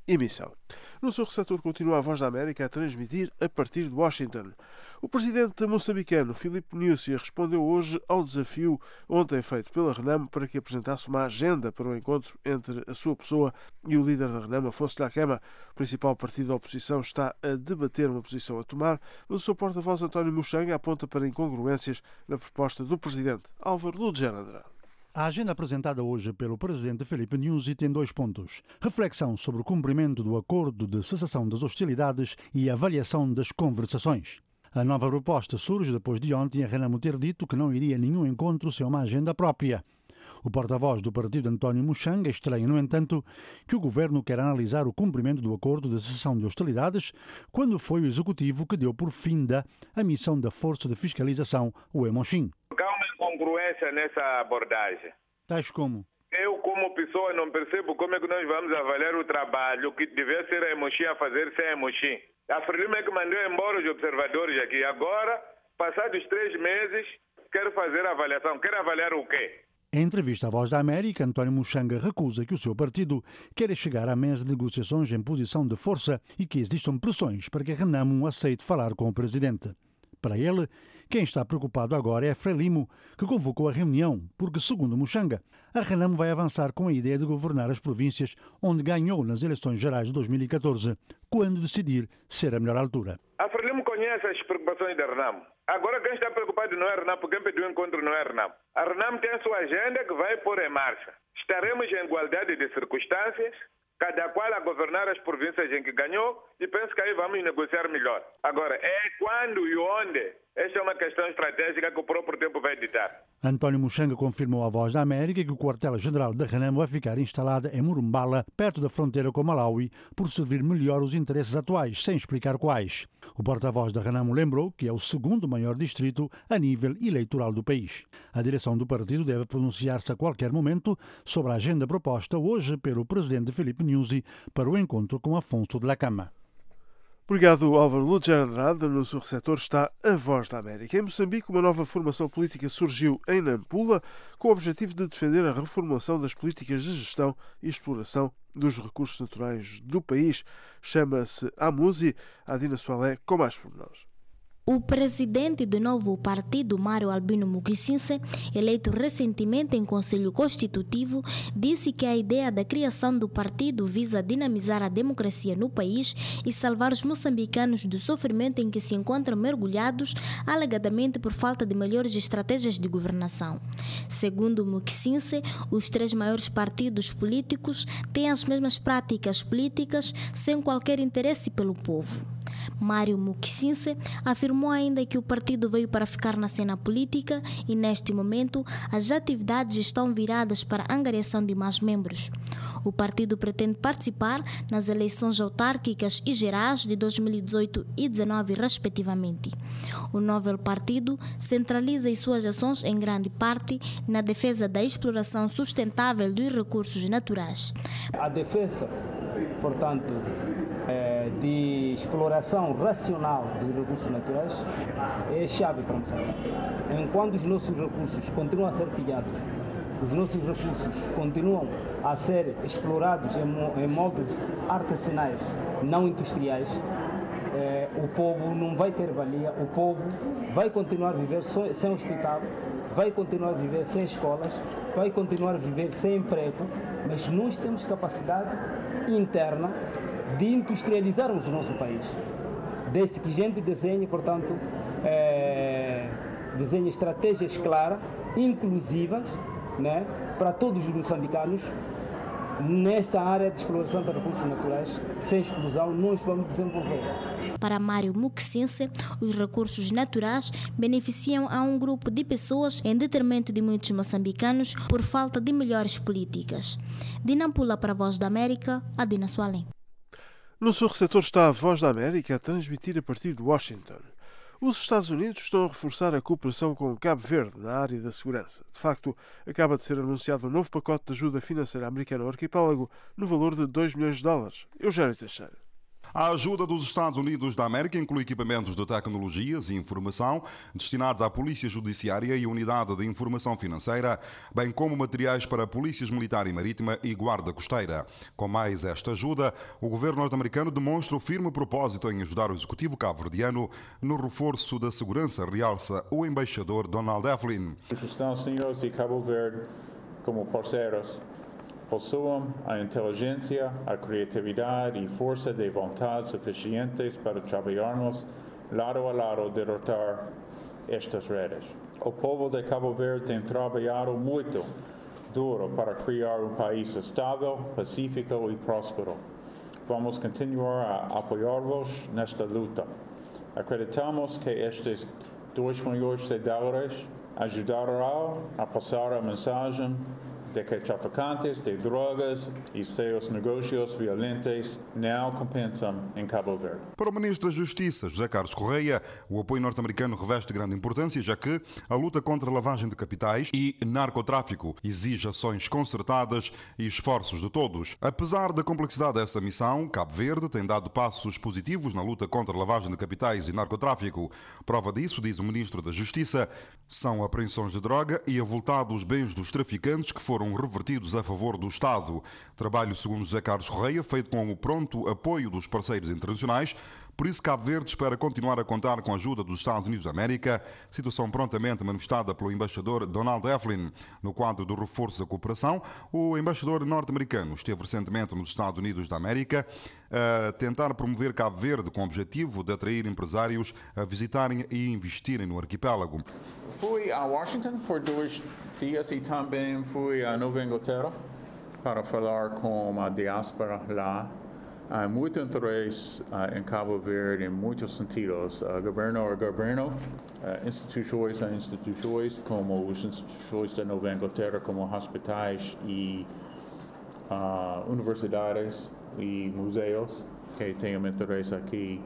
emissão. No seu receptor continua a Voz da América a transmitir a partir de Washington. O presidente moçambicano Filipe Nyusi respondeu hoje ao desafio ontem feito pela Renamo para que apresentasse uma agenda para o encontro entre a sua pessoa e o líder da Renamo, Afonso Dhlakama. O principal partido da oposição está a debater uma posição a tomar, mas o seu porta-voz António Muxanga aponta para incongruências na proposta do presidente Álvaro Ludgero Andrade. A agenda apresentada hoje pelo presidente Filipe Nyusi tem dois pontos. Reflexão sobre o cumprimento do acordo de cessação das hostilidades e avaliação das conversações. A nova proposta surge depois de ontem a Renamo ter dito que não iria a nenhum encontro sem uma agenda própria. O porta-voz do partido, António Muxanga, estranha, no entanto, que o governo quer analisar o cumprimento do acordo de cessação de hostilidades quando foi o executivo que deu por finda a missão da Força de Fiscalização, o Emochin. Há uma incongruência nessa abordagem. Tais como? Eu, como pessoa, não percebo como é que nós vamos avaliar o trabalho que devia ser a Emochin a fazer sem a Emochin. A Frelimo é que mandou embora os observadores aqui. Agora, passados três meses, quer fazer a avaliação. Quer avaliar o quê? Em entrevista à Voz da América, António Muxanga recusa que o seu partido queira chegar à mesa de negociações em posição de força e que existam pressões para que a Renamo aceite falar com o presidente. Para ele, quem está preocupado agora é a Frelimo, que convocou a reunião, porque, segundo Muxanga, a Renamo vai avançar com a ideia de governar as províncias onde ganhou nas eleições gerais de dois mil e catorze, quando decidir ser a melhor altura. A Frelimo conhece as preocupações da Renamo. Agora quem está preocupado não é a Renamo, porque quem pediu o encontro não é a Renamo. A Renamo tem a sua agenda que vai pôr em marcha. Estaremos em igualdade de circunstâncias, cada qual a governar as províncias em que ganhou, e penso que aí vamos negociar melhor. Agora, é quando e onde? Esta é uma questão estratégica que o próprio tempo vai ditar. António Muxanga confirmou à Voz da América que o quartel-general da Renamo vai ficar instalado em Murumbala, perto da fronteira com Malawi, por servir melhor os interesses atuais, sem explicar quais. O porta-voz da Renamo lembrou que é o segundo maior distrito a nível eleitoral do país. A direção do partido deve pronunciar-se a qualquer momento sobre a agenda proposta hoje pelo presidente Filipe Nyusi para o encontro com Afonso Dhlakama. Obrigado, Álvaro Ludgero Andrade. No seu receptor está a Voz da América. Em Moçambique, uma nova formação política surgiu em Nampula com o objetivo de defender a reformulação das políticas de gestão e exploração dos recursos naturais do país. Chama-se AMUSI. A Dina Soalé com mais pormenores. O presidente do novo partido, Mário Albino Mukisinse, eleito recentemente em Conselho Constitutivo, disse que a ideia da criação do partido visa dinamizar a democracia no país e salvar os moçambicanos do sofrimento em que se encontram mergulhados, alegadamente por falta de melhores estratégias de governação. Segundo Mukisinse, os três maiores partidos políticos têm as mesmas práticas políticas sem qualquer interesse pelo povo. Mário Mukisinse afirmou ainda que o partido veio para ficar na cena política e, neste momento, as atividades estão viradas para a angariação de mais membros. O partido pretende participar nas eleições autárquicas e gerais de dois mil e dezoito e dois mil e dezenove, respectivamente. O novo partido centraliza as suas ações em grande parte na defesa da exploração sustentável dos recursos naturais. A defesa, portanto, de exploração racional dos recursos naturais é chave para Moçambique. Enquanto os nossos recursos continuam a ser pilhados, os nossos recursos continuam a ser explorados em moldes artesanais, não industriais, eh, o povo não vai ter valia, o povo vai continuar a viver sem hospital, vai continuar a viver sem escolas, vai continuar a viver sem emprego, mas nós temos capacidade interna de industrializarmos o nosso país. Desde que a gente desenhe, portanto, é, desenhe estratégias claras, inclusivas, né, para todos os moçambicanos, nesta área de exploração de recursos naturais, sem exclusão, nós vamos desenvolver. Para Mário Mukisinse, os recursos naturais beneficiam a um grupo de pessoas em detrimento de muitos moçambicanos por falta de melhores políticas. De Nampula para a Voz da América, a Dina Soalé. No seu receptor está a Voz da América a transmitir a partir de Washington. Os Estados Unidos estão a reforçar a cooperação com Cabo Verde na área da segurança. De facto, acaba de ser anunciado um novo pacote de ajuda financeira americana ao arquipélago no valor de dois milhões de dólares. Eugénio Teixeira. A ajuda dos Estados Unidos da América inclui equipamentos de tecnologias e informação destinados à Polícia Judiciária e Unidade de Informação Financeira, bem como materiais para polícias militar e marítima e guarda costeira. Com mais esta ajuda, o governo norte-americano demonstra o firme propósito em ajudar o executivo cabo-verdiano no reforço da segurança, realça o embaixador Donald Eflin. Os Estados Unidos e Cabo Verde, como parceiros, possuem a inteligência, a criatividade e força de vontade suficientes para trabalharmos lado a lado derrotar estas redes. O povo de Cabo Verde tem trabalhado muito duro para criar um país estável, pacífico e próspero. Vamos continuar a apoiá-los nesta luta. Acreditamos que estes dois milhões de dólares ajudarão a passar a mensagem de que traficantes de drogas e seus negócios violentos não compensam em Cabo Verde. Para o Ministro da Justiça, José Carlos Correia, o apoio norte-americano reveste grande importância, já que a luta contra a lavagem de capitais e narcotráfico exige ações concertadas e esforços de todos. Apesar da complexidade dessa missão, Cabo Verde tem dado passos positivos na luta contra a lavagem de capitais e narcotráfico. Prova disso, diz o Ministro da Justiça, são apreensões de droga e avultados bens dos traficantes que foram revertidos a favor do Estado. Trabalho, segundo José Carlos Correia, feito com o pronto apoio dos parceiros internacionais. Por isso, Cabo Verde espera continuar a contar com a ajuda dos Estados Unidos da América, situação prontamente manifestada pelo embaixador Donald Eflin. No quadro do reforço da cooperação, o embaixador norte-americano esteve recentemente nos Estados Unidos da América a tentar promover Cabo Verde com o objetivo de atrair empresários a visitarem e investirem no arquipélago. Fui a Washington por dois dias e também fui a Nova Inglaterra para falar com a diáspora lá. Há muito interesse uh, em Cabo Verde em muitos sentidos, uh, governo a governo, uh, instituições a instituições, como as instituições da Nova Inglaterra, como hospitais e uh, universidades e museus que têm interesse aqui.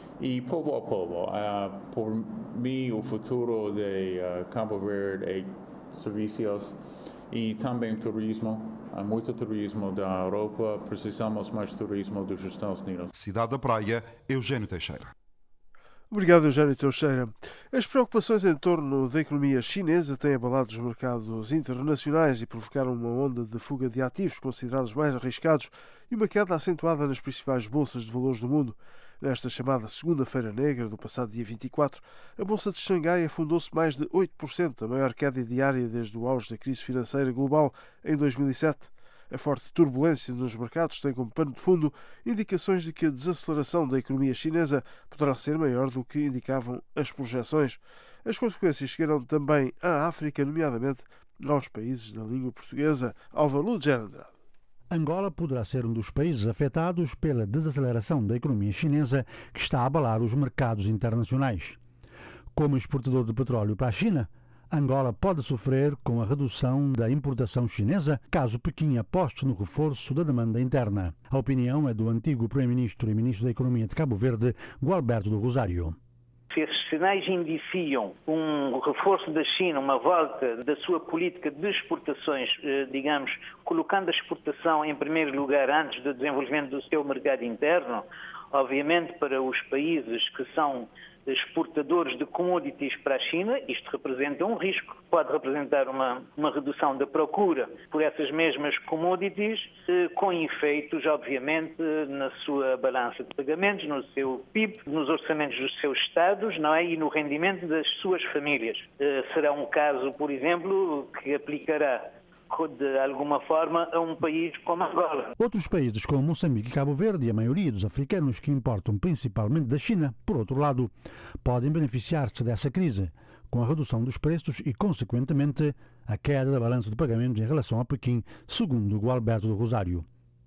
E povo a povo. Uh, por mim, o futuro de uh, Cabo Verde é serviços e também turismo. Há muito turismo da Europa, precisamos mais turismo dos Estados Unidos. Cidade da Praia, Eugênio Teixeira. Obrigado, Eugênio Teixeira. As preocupações em torno da economia chinesa têm abalado os mercados internacionais e provocaram uma onda de fuga de ativos considerados mais arriscados e uma queda acentuada nas principais bolsas de valores do mundo. Nesta chamada Segunda-feira Negra do passado dia vinte e quatro, a Bolsa de Xangai afundou-se mais de oito por cento, a maior queda diária desde o auge da crise financeira global em dois mil e sete. A forte turbulência nos mercados tem como pano de fundo indicações de que a desaceleração da economia chinesa poderá ser maior do que indicavam as projeções. As consequências chegarão também à África, nomeadamente aos países da língua portuguesa. Álvaro Ludger Andrade. Angola poderá ser um dos países afetados pela desaceleração da economia chinesa que está a abalar os mercados internacionais. Como exportador de petróleo para a China, Angola pode sofrer com a redução da importação chinesa caso Pequim aposte no reforço da demanda interna. A opinião é do antigo Primeiro-Ministro e Ministro da Economia de Cabo Verde, Gualberto do Rosário. Se esses sinais indiciam um reforço da China, uma volta da sua política de exportações, digamos, colocando a exportação em primeiro lugar antes do desenvolvimento do seu mercado interno, obviamente para os países que são exportadores de commodities para a China, isto representa um risco, pode representar uma, uma redução da procura por essas mesmas commodities, eh, com efeitos, obviamente, na sua balança de pagamentos, no seu P I B, nos orçamentos dos seus Estados, não é? E no rendimento das suas famílias. Eh, será um caso, por exemplo, que aplicará de alguma forma a um país como Angola. Outros países como Moçambique e Cabo Verde e a maioria dos africanos que importam principalmente da China, por outro lado, podem beneficiar-se dessa crise, com a redução dos preços e, consequentemente, a queda da balança de pagamentos em relação a Pequim, segundo Gualberto do Rosário.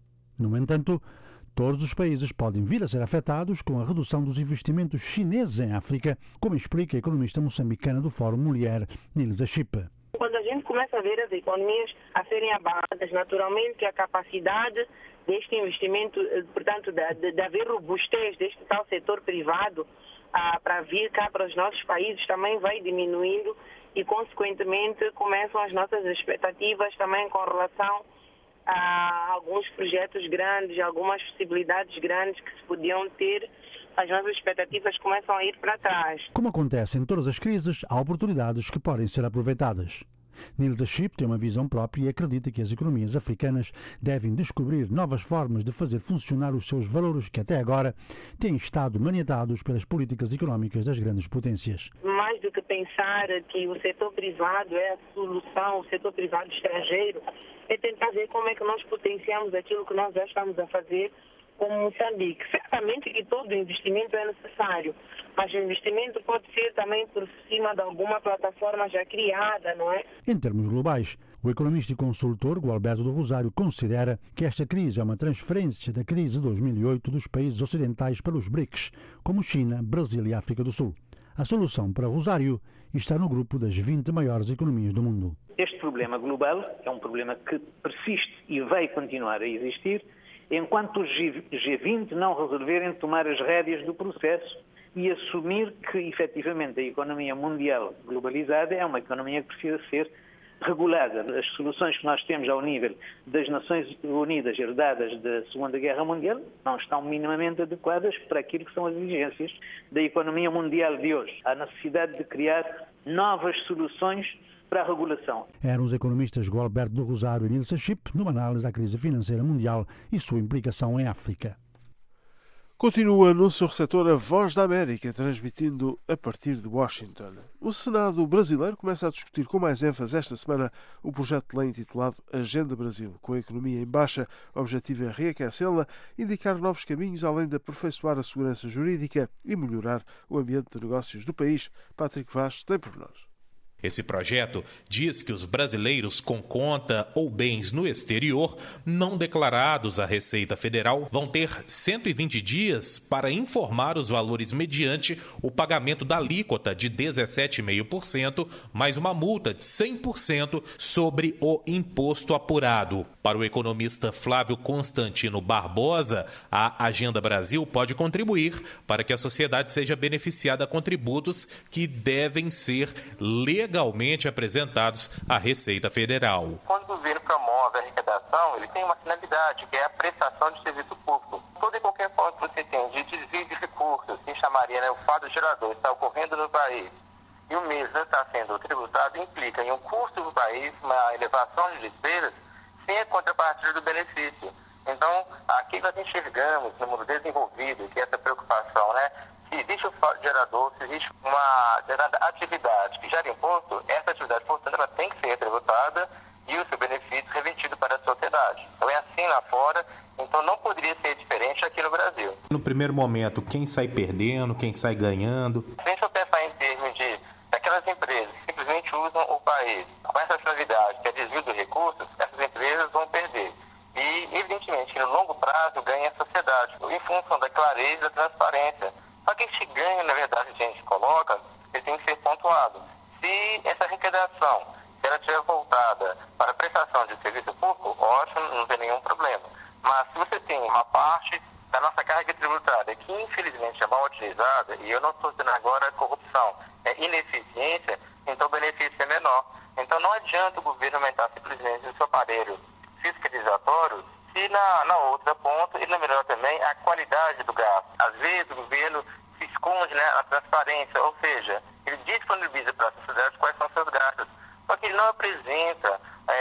No entanto, todos os países podem vir a ser afetados com a redução dos investimentos chineses em África, como explica a economista moçambicana do Fórum Mulher, Nilza Chipe. Quando a gente começa a ver as economias a serem abaladas, naturalmente que a capacidade deste investimento, portanto, de, de, de haver robustez deste tal setor privado ah, para vir cá para os nossos países também vai diminuindo e, consequentemente, começam as nossas expectativas também com relação ah, alguns projetos grandes, algumas possibilidades grandes que se podiam ter, as nossas expectativas começam a ir para trás. Como acontece em todas as crises, há oportunidades que podem ser aproveitadas. Nilsa Chip tem uma visão própria e acredita que as economias africanas devem descobrir novas formas de fazer funcionar os seus valores que até agora têm estado maniatados pelas políticas económicas das grandes potências. Mais do que pensar que o setor privado é a solução, o setor privado estrangeiro, é tentar ver como é que nós potenciamos aquilo que nós já estamos a fazer como Moçambique. Certamente que todo investimento é necessário, mas o investimento pode ser também por cima de alguma plataforma já criada, não é? Em termos globais, o economista e consultor Gualberto do Rosário considera que esta crise é uma transferência da crise de dois mil e oito dos países ocidentais para os BRICS, como China, Brasil e África do Sul. A solução para Rosário está no grupo das vinte maiores economias do mundo. Este problema global é um problema que persiste e vai continuar a existir enquanto os G vinte não resolverem tomar as rédeas do processo e assumir que, efetivamente, a economia mundial globalizada é uma economia que precisa ser regulada. As soluções que nós temos ao nível das Nações Unidas herdadas da Segunda Guerra Mundial não estão minimamente adequadas para aquilo que são as exigências da economia mundial de hoje. Há necessidade de criar novas soluções para a regulação. Eram os economistas Gualberto do Rosário e Nilsa Chip numa análise da crise financeira mundial e sua implicação em África. Continua no seu receptor a Voz da América, transmitindo a partir de Washington. O Senado brasileiro começa a discutir com mais ênfase esta semana o projeto de lei intitulado Agenda Brasil. Com a economia em baixa, o objetivo é reaquecê-la, indicar novos caminhos, além de aperfeiçoar a segurança jurídica e melhorar o ambiente de negócios do país. Patrick Vaz tem por nós. Esse projeto diz que os brasileiros com conta ou bens no exterior não declarados à Receita Federal vão ter cento e vinte dias para informar os valores mediante o pagamento da alíquota de dezessete vírgula cinco por cento mais uma multa de cem por cento sobre o imposto apurado. Para o economista Flávio Constantino Barbosa, a Agenda Brasil pode contribuir para que a sociedade seja beneficiada com tributos que devem ser legalizados legalmente apresentados à Receita Federal. Quando o governo promove a arrecadação, ele tem uma finalidade, que é a prestação de serviço público. Toda e qualquer forma que você tem de desvio de recursos, que chamaria, né, o fato gerador, está ocorrendo no país, e o mesmo está sendo tributado, implica em um custo do país, uma elevação de despesas, sem a contrapartida do benefício. Então, aqui nós enxergamos no mundo desenvolvido, que essa preocupação, né, se existe o fato gerador, se existe uma determinada atividade que gera imposto, essa atividade, portanto, ela tem que ser tributada e o seu benefício revestido para a sociedade. Então é assim lá fora, então não poderia ser diferente aqui no Brasil. No primeiro momento, quem sai perdendo, quem sai ganhando? Se a gente for pensar em termos de daquelas empresas que simplesmente usam o país com essa finalidade, que é desvio de recursos, essas empresas vão perder. E, evidentemente, no longo prazo ganha a sociedade, em função da clareza e da transparência. Só que este ganho, na verdade, a gente coloca, ele tem que ser pontuado. Se essa arrecadação, se ela estiver voltada para a prestação de serviço público, ótimo, não tem nenhum problema. Mas se você tem uma parte da nossa carga tributária que, infelizmente, é mal utilizada, e eu não estou dizendo agora corrupção, é ineficiência, então o benefício é menor. Então não adianta o governo aumentar simplesmente o seu aparelho fiscalizatório, e na, na outra ponta, e na melhor também, a qualidade do gasto. Às vezes o governo se esconde, né, a transparência, ou seja, ele disponibiliza para a sociedade quais são os seus gastos, só que ele não apresenta,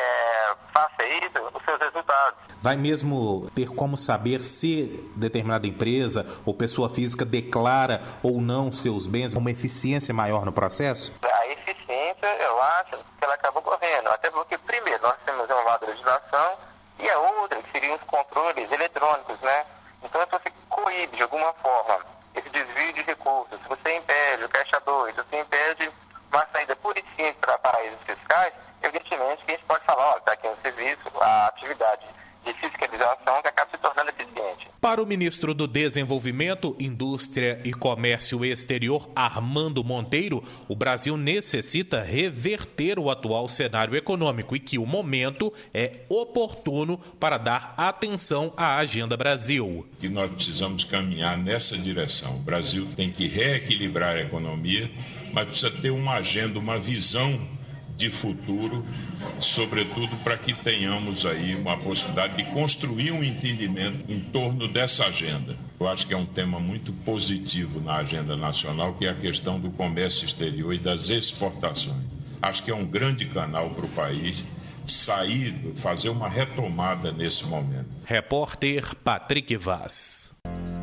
é, face a isso, os seus resultados. Vai mesmo ter como saber se determinada empresa ou pessoa física declara ou não seus bens, uma eficiência maior no processo? A eficiência, eu acho que ela acaba ocorrendo, até porque, primeiro, nós temos uma nova legislação, e a outra, que seriam os controles eletrônicos, né? Então, se você coíbe de alguma forma esse desvio de recursos, se você impede o caixa dois, se você impede uma saída pura e simples para paraísos fiscais, evidentemente que a gente pode falar, ó, está aqui um serviço, a atividade de fiscalização que acaba se tornando eficiente. Para o ministro do Desenvolvimento, Indústria e Comércio Exterior, Armando Monteiro, o Brasil necessita reverter o atual cenário econômico e que o momento é oportuno para dar atenção à Agenda Brasil. E nós precisamos caminhar nessa direção. O Brasil tem que reequilibrar a economia, mas precisa ter uma agenda, uma visão de futuro, sobretudo para que tenhamos aí uma possibilidade de construir um entendimento em torno dessa agenda. Eu acho que é um tema muito positivo na agenda nacional, que é a questão do comércio exterior e das exportações. Acho que é um grande canal para o país sair, fazer uma retomada nesse momento. Repórter Patrick Vaz.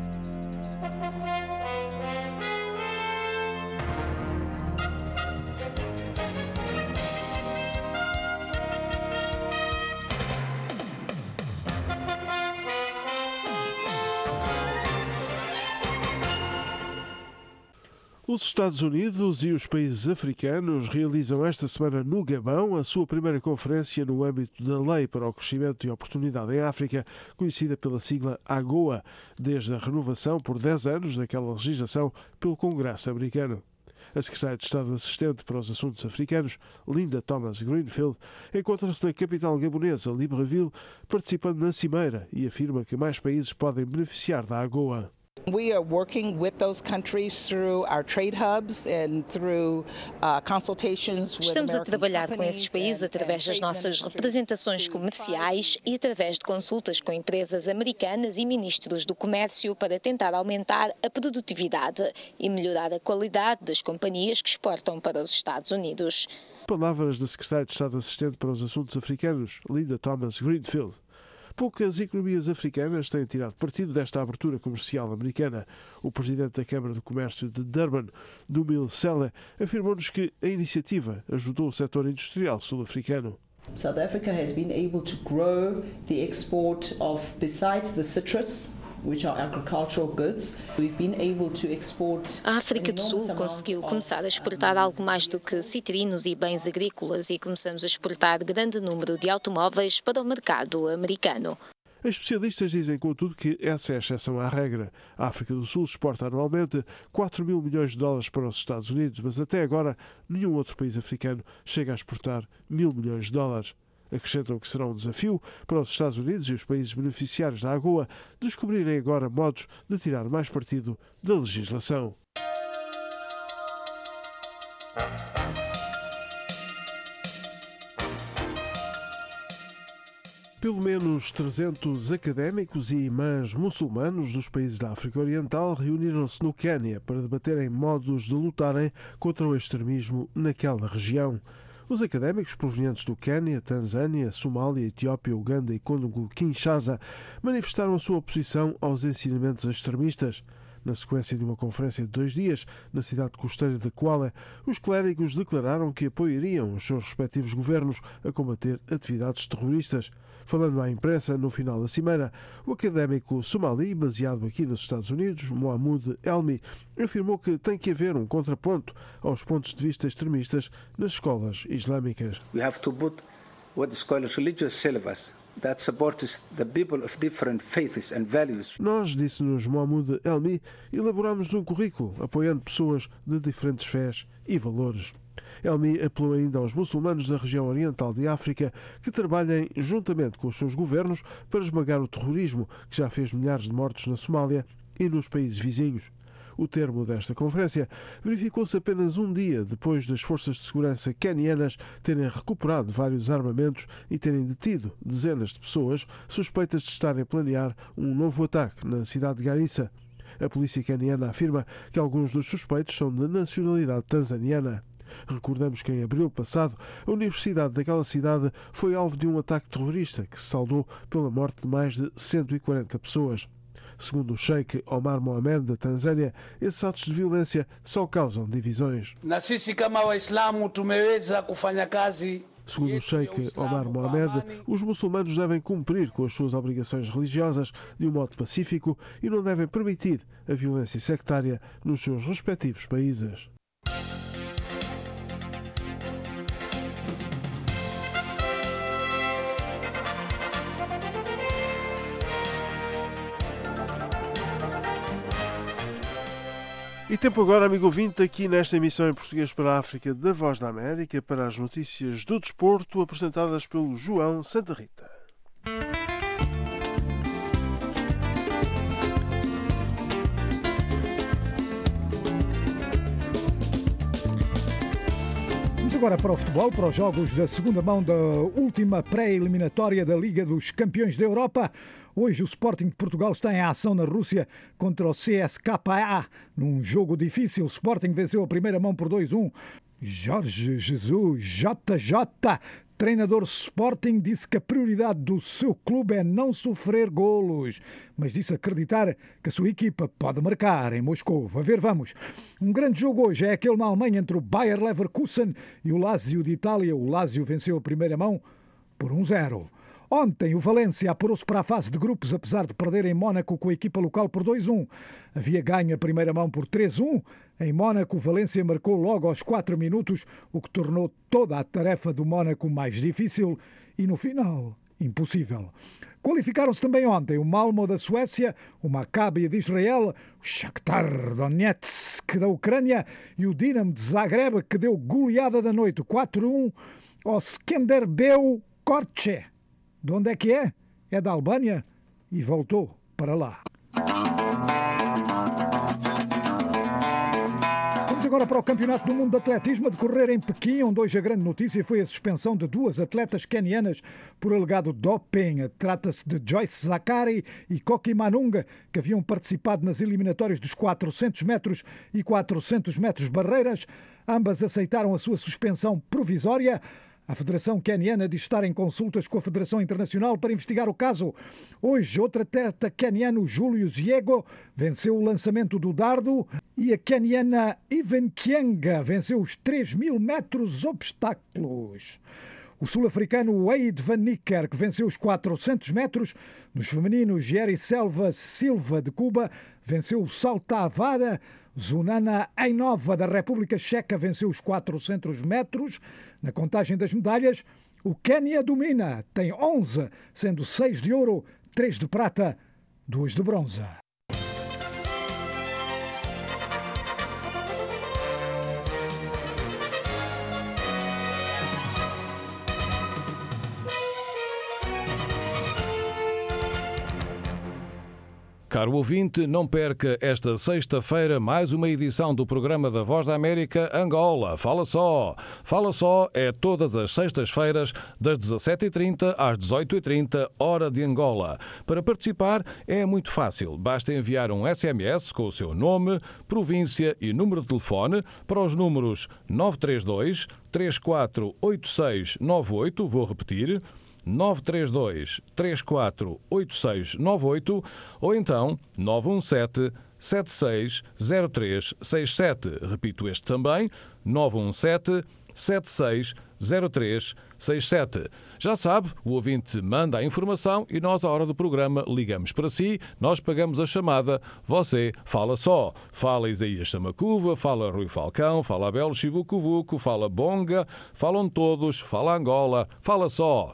Os Estados Unidos e os países africanos realizam esta semana no Gabão a sua primeira conferência no âmbito da Lei para o Crescimento e Oportunidade em África, conhecida pela sigla AGOA, desde a renovação por dez anos daquela legislação pelo Congresso americano. A secretária de Estado assistente para os assuntos africanos, Linda Thomas-Greenfield, encontra-se na capital gabonesa, Libreville, participando na cimeira e afirma que mais países podem beneficiar da AGOA. We are working with those countries through our trade hubs and through uh, consultations with Estamos a trabalhar com esses companies países and- através das nossas representações comerciais e através de consultas com empresas americanas e ministros do comércio para tentar aumentar a produtividade e melhorar a qualidade das companhias que exportam para os Estados Unidos. Palavras da secretária de Estado assistente para os assuntos africanos, Linda Thomas-Greenfield. Poucas economias africanas têm tirado partido desta abertura comercial americana. O presidente da Câmara de Comércio de Durban, Dumil Sele, afirmou-nos que a iniciativa ajudou o setor industrial sul-africano. South Africa has been able to grow the export of, besides the citrus, which are agricultural goods, we've been able to export. A África do Sul conseguiu começar a exportar algo mais do que citrinos e bens agrícolas e começamos a exportar grande número de automóveis para o mercado americano. Especialistas dizem, contudo, que essa é a exceção à regra. A África do Sul exporta anualmente quatro mil milhões de dólares para os Estados Unidos, mas até agora nenhum outro país africano chega a exportar mil milhões de dólares. Acrescentam que será um desafio para os Estados Unidos e os países beneficiários da AGOA descobrirem agora modos de tirar mais partido da legislação. Pelo menos trezentos académicos e imãs muçulmanos dos países da África Oriental reuniram-se no Quênia para debaterem modos de lutarem contra o extremismo naquela região. Os académicos provenientes do Quênia, Tanzânia, Somália, Etiópia, Uganda e Congo-Kinshasa manifestaram a sua oposição aos ensinamentos extremistas. Na sequência de uma conferência de dois dias na cidade costeira de Kuala, os clérigos declararam que apoiariam os seus respectivos governos a combater atividades terroristas. Falando à imprensa no final da cimeira, o académico somali, baseado aqui nos Estados Unidos, Mohamed Elmi, afirmou que tem que haver um contraponto aos pontos de vista extremistas nas escolas islâmicas. We have to put what is called religious syllabus that supports the people of different faiths and values. Nós, disse-nos Mohamed Elmi, elaboramos um currículo apoiando pessoas de diferentes fés e valores. Elmi apelou ainda aos muçulmanos da região oriental de África que trabalhem juntamente com os seus governos para esmagar o terrorismo que já fez milhares de mortos na Somália e nos países vizinhos. O termo desta conferência verificou-se apenas um dia depois das forças de segurança quenianas terem recuperado vários armamentos e terem detido dezenas de pessoas suspeitas de estarem a planear um novo ataque na cidade de Garissa. A polícia queniana afirma que alguns dos suspeitos são de nacionalidade tanzaniana. Recordamos que em abril passado a universidade daquela cidade foi alvo de um ataque terrorista que se saldou pela morte de mais de cento e quarenta pessoas. Segundo o Sheikh Omar Mohamed da Tanzânia, esses atos de violência só causam divisões. Na sisi kama Waislamu tumeweza kufanya kazi. Segundo o Sheikh Omar Mohamed, os muçulmanos devem cumprir com as suas obrigações religiosas de um modo pacífico e não devem permitir a violência sectária nos seus respectivos países. E tempo agora, amigo ouvinte, aqui nesta emissão em português para a África da Voz da América, para as notícias do desporto apresentadas pelo João Santa Rita. Vamos agora para o futebol, para os jogos da segunda mão da última pré-eliminatória da Liga dos Campeões da Europa. Hoje o Sporting de Portugal está em ação na Rússia contra o C S K A. Num jogo difícil, o Sporting venceu a primeira mão por dois a um. Jorge Jesus, J J, treinador Sporting, disse que a prioridade do seu clube é não sofrer golos, mas disse acreditar que a sua equipa pode marcar em Moscou. A ver, vamos. Um grande jogo hoje é aquele na Alemanha entre o Bayer Leverkusen e o Lazio de Itália. O Lazio venceu a primeira mão por um a zero. Ontem, o Valência apurou-se para a fase de grupos, apesar de perder em Mónaco com a equipa local por dois a um. Havia ganho a primeira mão por três a um. Em Mónaco, o Valência marcou logo aos quatro minutos, o que tornou toda a tarefa do Mónaco mais difícil e, no final, impossível. Qualificaram-se também ontem o Malmö da Suécia, o Maccabi de Israel, o Shakhtar Donetsk da Ucrânia e o Dinamo de Zagreb, que deu goleada da noite quatro a um ao Skanderbeu Korče. De onde é que é? É da Albânia e voltou para lá. Vamos agora para o Campeonato do Mundo de Atletismo a decorrer em Pequim, onde hoje a grande notícia foi a suspensão de duas atletas quenianas por alegado doping. Trata-se de Joyce Zakari e Koki Manunga, que haviam participado nas eliminatórias dos quatrocentos metros e quatrocentos metros barreiras. Ambas aceitaram a sua suspensão provisória. A Federação Queniana diz estar em consultas com a Federação Internacional para investigar o caso. Hoje, outro atleta queniano, Júlio Ziego, venceu o lançamento do dardo e a queniana Ivan Kienga venceu os três mil metros obstáculos. O sul-africano Wade Van Niekerk venceu os quatrocentos metros. Nos femininos, Jerry Selva Silva, de Cuba, venceu o salto à vara. Zunana Ainova, da República Checa, venceu os quatrocentos metros. Na contagem das medalhas, o Quênia domina, tem onze, sendo seis de ouro, três de prata, duas de bronze. Caro ouvinte, não perca esta sexta-feira mais uma edição do programa da Voz da América Angola. Fala Só! Fala Só é todas as sextas-feiras, das dezassete e trinta às dezoito e trinta, hora de Angola. Para participar é muito fácil. Basta enviar um S M S com o seu nome, província e número de telefone para os números nove três dois, três quatro oito seis nove oito, vou repetir, nove três dois, três quatro oito seis nove oito ou então nove um sete, sete seis zero três seis sete. Repito este também, nove um sete, sete seis zero três seis sete. Já sabe, o ouvinte manda a informação e nós, à hora do programa, ligamos para si, nós pagamos a chamada, você fala só. Fala Isaías Samacuva, fala Rui Falcão, fala Abel Chivucuvuco, fala Bonga, falam todos, fala Angola, fala só.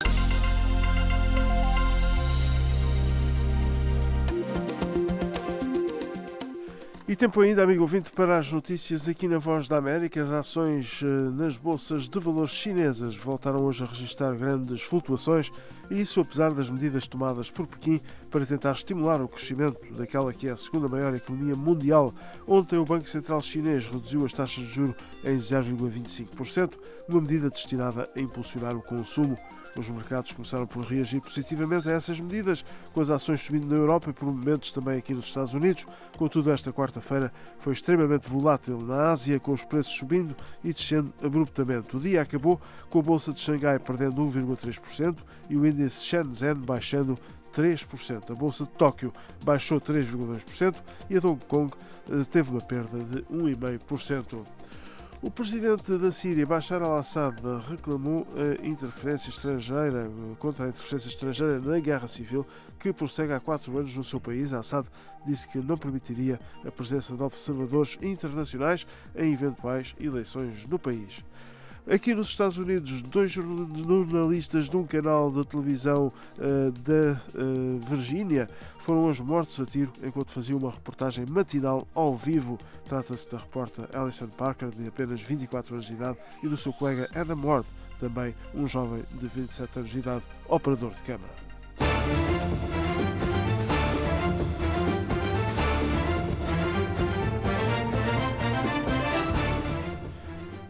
E tempo ainda, amigo ouvinte, para as notícias aqui na Voz da América. As ações nas bolsas de valores chinesas voltaram hoje a registrar grandes flutuações, e isso apesar das medidas tomadas por Pequim para tentar estimular o crescimento daquela que é a segunda maior economia mundial. Ontem o Banco Central Chinês reduziu as taxas de juros em zero vírgula vinte e cinco por cento, uma medida destinada a impulsionar o consumo. Os mercados começaram por reagir positivamente a essas medidas, com as ações subindo na Europa e por momentos também aqui nos Estados Unidos. Contudo, esta quarta-feira foi extremamente volátil na Ásia, com os preços subindo e descendo abruptamente. O dia acabou com a Bolsa de Xangai perdendo um vírgula três por cento e o índice Shenzhen baixando três por cento. A Bolsa de Tóquio baixou três vírgula dois por cento e a de Hong Kong teve uma perda de um vírgula cinco por cento. O presidente da Síria, Bashar al-Assad, reclamou a interferência estrangeira, contra a interferência estrangeira na guerra civil que prossegue há quatro anos no seu país. Assad disse que não permitiria a presença de observadores internacionais em eventuais eleições no país. Aqui nos Estados Unidos, dois jornalistas de um canal de televisão uh, da uh, Virgínia foram hoje mortos a tiro enquanto faziam uma reportagem matinal ao vivo. Trata-se da repórter Alison Parker, de apenas vinte e quatro anos de idade, e do seu colega Adam Ward, também um jovem de vinte e sete anos de idade, operador de câmara.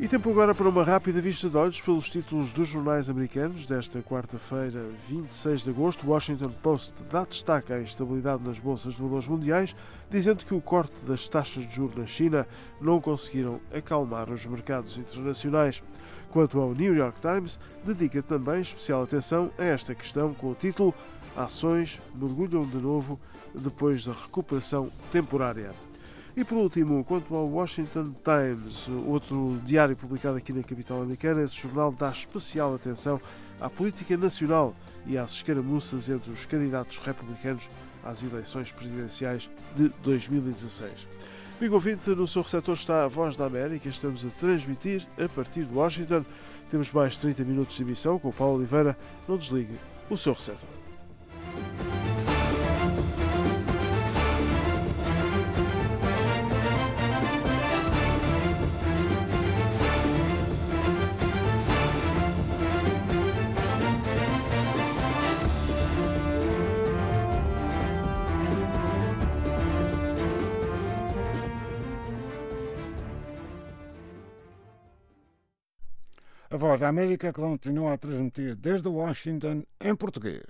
E tempo agora para uma rápida vista de olhos pelos títulos dos jornais americanos desta quarta-feira, vinte e seis de agosto. O Washington Post dá destaque à instabilidade nas bolsas de valores mundiais, dizendo que o corte das taxas de juros na China não conseguiram acalmar os mercados internacionais. Quanto ao New York Times, dedica também especial atenção a esta questão com o título "Ações mergulham de novo depois da recuperação temporária". E por último, quanto ao Washington Times, outro diário publicado aqui na capital americana, esse jornal dá especial atenção à política nacional e às escaramuças entre os candidatos republicanos às eleições presidenciais de dois mil e dezasseis. Amigo ouvinte, no seu receptor está a Voz da América. Estamos a transmitir a partir de Washington. Temos mais trinta minutos de emissão com o Paulo Oliveira. Não desligue o seu receptor. A Voz da América continua a transmitir desde Washington em português.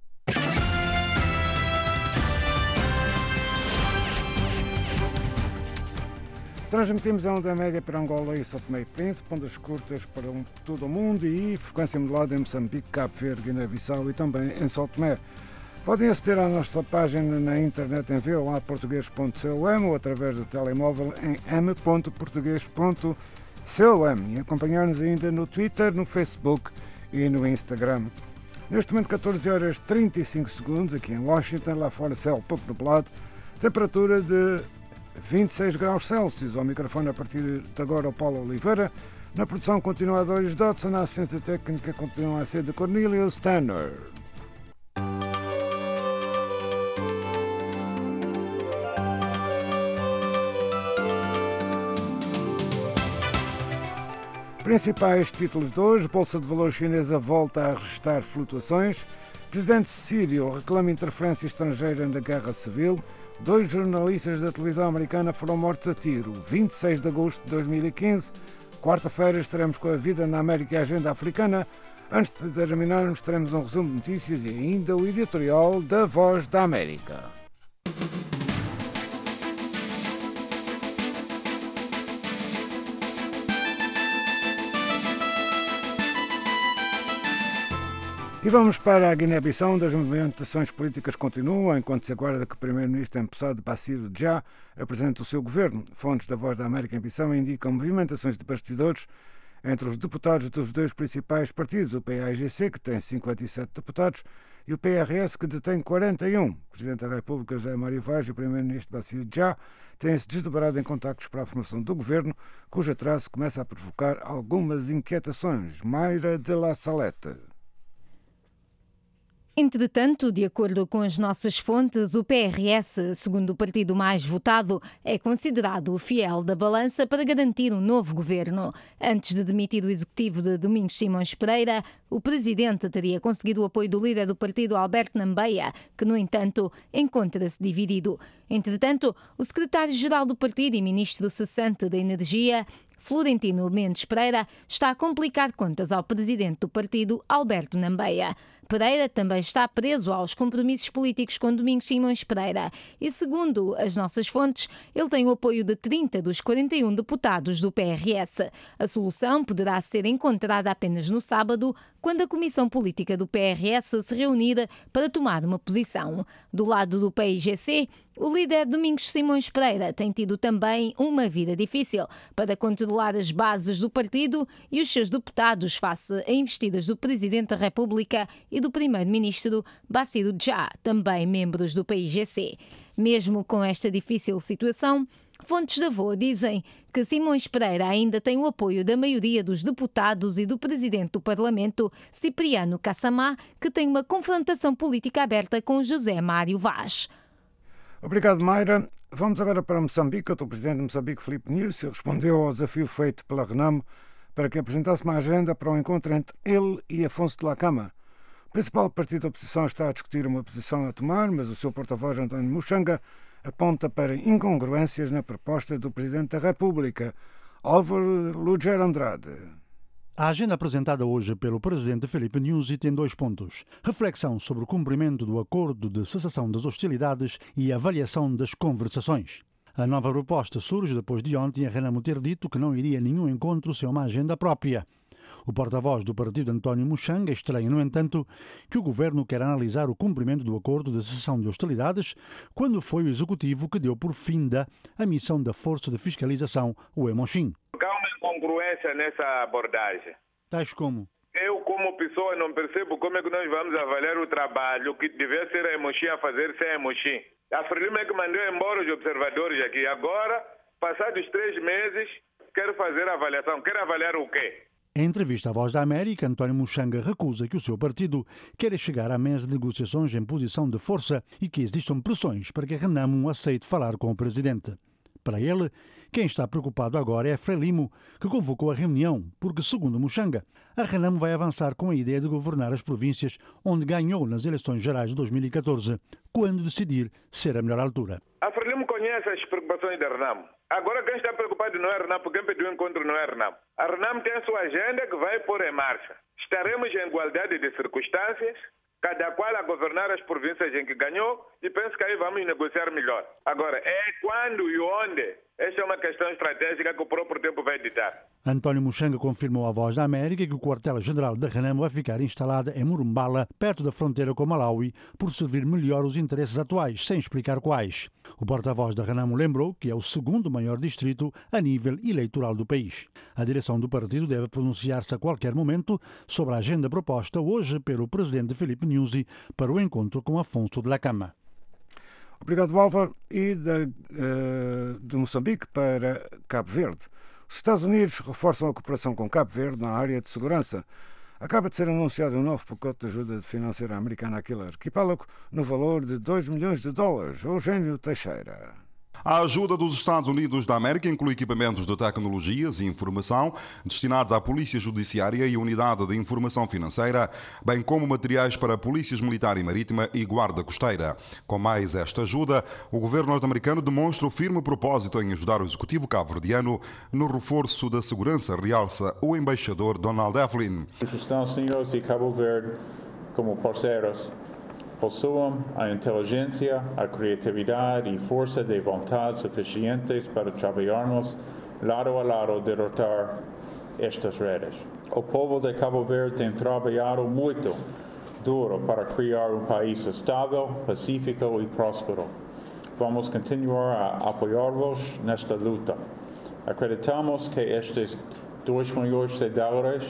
Transmitimos a onda média para Angola e São Tomé e Príncipe, ondas curtas para um, todo o mundo e frequência modulada em Moçambique, Cabo Verde, Guiné-Bissau e também em São Tomé. Podem aceder à nossa página na internet em v o a português ponto com ou através do telemóvel em m ponto português ponto com e acompanhar-nos ainda no Twitter, no Facebook e no Instagram. Neste momento, catorze horas e trinta e cinco segundos, aqui em Washington, lá fora céu pouco nublado, temperatura de vinte e seis graus Celsius. Ao microfone a partir de agora o Paulo Oliveira. Na produção continua a Doris Dodson, na assistência técnica continua a ser de Cornelius Tanner. Principais títulos de hoje: Bolsa de Valores chinesa volta a registrar flutuações. Presidente sírio reclama interferência estrangeira na guerra civil. Dois jornalistas da televisão americana foram mortos a tiro. vinte e seis de agosto de dois mil e quinze. Quarta-feira estaremos com a vida na América e a agenda africana. Antes de terminarmos, teremos um resumo de notícias e ainda o editorial da Voz da América. E vamos para a Guiné-Bissau, onde as movimentações políticas continuam, enquanto se aguarda que o primeiro-ministro empossado Bassirou Já apresente o seu governo. Fontes da Voz da América em Bissau indicam movimentações de bastidores entre os deputados dos dois principais partidos, o P A I G C, que tem cinquenta e sete deputados, e o P R S, que detém quarenta e um. O Presidente da República, José Mário Vaz, e o Primeiro-Ministro Bassirou Já têm-se desdobrado em contactos para a formação do governo, cujo atraso começa a provocar algumas inquietações. Mayra de la Salete. Entretanto, de acordo com as nossas fontes, o P R S, segundo o partido mais votado, é considerado o fiel da balança para garantir um novo governo. Antes de demitir o executivo de Domingos Simões Pereira, o presidente teria conseguido o apoio do líder do partido, Alberto Nambeia, que, no entanto, encontra-se dividido. Entretanto, o secretário-geral do partido e ministro cessante da Energia, Florentino Mendes Pereira, está a complicar contas ao presidente do partido, Alberto Nambeia. Pereira também está preso aos compromissos políticos com Domingos Simões Pereira e, segundo as nossas fontes, ele tem o apoio de trinta dos quarenta e um deputados do P R S. A solução poderá ser encontrada apenas no sábado, quando a Comissão Política do P R S se reunir para tomar uma posição. Do lado do P I G C, o líder Domingos Simões Pereira tem tido também uma vida difícil para controlar as bases do partido e os seus deputados face a investidas do Presidente da República e do Primeiro-Ministro Bassirou Já, também membros do P I G C. Mesmo com esta difícil situação, fontes da V O A dizem que Simões Pereira ainda tem o apoio da maioria dos deputados e do Presidente do Parlamento, Cipriano Kassamá, que tem uma confrontação política aberta com José Mário Vaz. Obrigado, Mayra. Vamos agora para Moçambique. O Presidente de Moçambique, Filipe Nyusi, respondeu ao desafio feito pela Renamo para que apresentasse uma agenda para o encontro entre ele e Afonso de Lacama. O principal partido da oposição está a discutir uma posição a tomar, mas o seu porta-voz, António Muxanga, aponta para incongruências na proposta do Presidente da República. Álvaro Lugero Andrade. A agenda apresentada hoje pelo presidente Filipe Nyusi tem dois pontos. Reflexão sobre o cumprimento do acordo de cessação das hostilidades e avaliação das conversações. A nova proposta surge depois de ontem a Renamo ter dito que não iria a nenhum encontro sem uma agenda própria. O porta-voz do partido, António Muxanga, estranha, no entanto, que o governo quer analisar o cumprimento do acordo de cessação de hostilidades quando foi o executivo que deu por finda a missão da Força de Fiscalização, o Emochin. Há uma incongruência nessa abordagem. Tais como? Eu, como pessoa, não percebo como é que nós vamos avaliar o trabalho que devia ser a Emochin a fazer sem a Emochin. A Frelimo é que mandou embora os observadores aqui. Agora, passados três meses, quer fazer a avaliação. Quer avaliar o quê? Em entrevista à Voz da América, António Muxanga recusa que o seu partido queira chegar à mesa de negociações em posição de força e que existam pressões para que a Renamo aceite falar com o presidente. Para ele, quem está preocupado agora é a Frelimo, que convocou a reunião, porque, segundo Muxanga, a Renamo vai avançar com a ideia de governar as províncias onde ganhou nas eleições gerais de dois mil e catorze, quando decidir ser a melhor altura. A Frelimo conhece as preocupações da Renamo. Agora quem está preocupado não é a Renamo, quem pediu o encontro não é a Renamo. A Renamo tem a sua agenda que vai pôr em marcha. Estaremos em igualdade de circunstâncias, cada qual a governar as províncias em que ganhou, e penso que aí vamos negociar melhor. Agora, é quando e onde? Esta é uma questão estratégica que o próprio tempo vai ditar. António Muxanga confirmou à Voz da América que o quartel-general da Renamo vai ficar instalado em Murumbala, perto da fronteira com Malawi, por servir melhor os interesses atuais, sem explicar quais. O porta-voz da Renamo lembrou que é o segundo maior distrito a nível eleitoral do país. A direção do partido deve pronunciar-se a qualquer momento sobre a agenda proposta hoje pelo presidente Filipe Nyusi para o encontro com Afonso de la Cama. Obrigado, Álvaro. E de, uh, de Moçambique para Cabo Verde. Os Estados Unidos reforçam a cooperação com Cabo Verde na área de segurança. Acaba de ser anunciado um novo pacote de ajuda financeira americana àquele arquipélago no valor de dois milhões de dólares. Eugênio Teixeira. A ajuda dos Estados Unidos da América inclui equipamentos de tecnologias e informação destinados à Polícia Judiciária e Unidade de Informação Financeira, bem como materiais para Polícias Militar e Marítima e Guarda Costeira. Com mais esta ajuda, o governo norte-americano demonstra o firme propósito em ajudar o executivo cabo-verdiano no reforço da segurança, realça o embaixador Donald Eflin. Os Estados Unidos e Cabo Verde, como parceiros, possuem a inteligência, a criatividade e força de vontade suficientes para trabalharmos lado a lado derrotar estas redes. O povo de Cabo Verde tem trabalhado muito duro para criar um país estável, pacífico e próspero. Vamos continuar a apoiá-los nesta luta. Acreditamos que estes dois milhões de dólares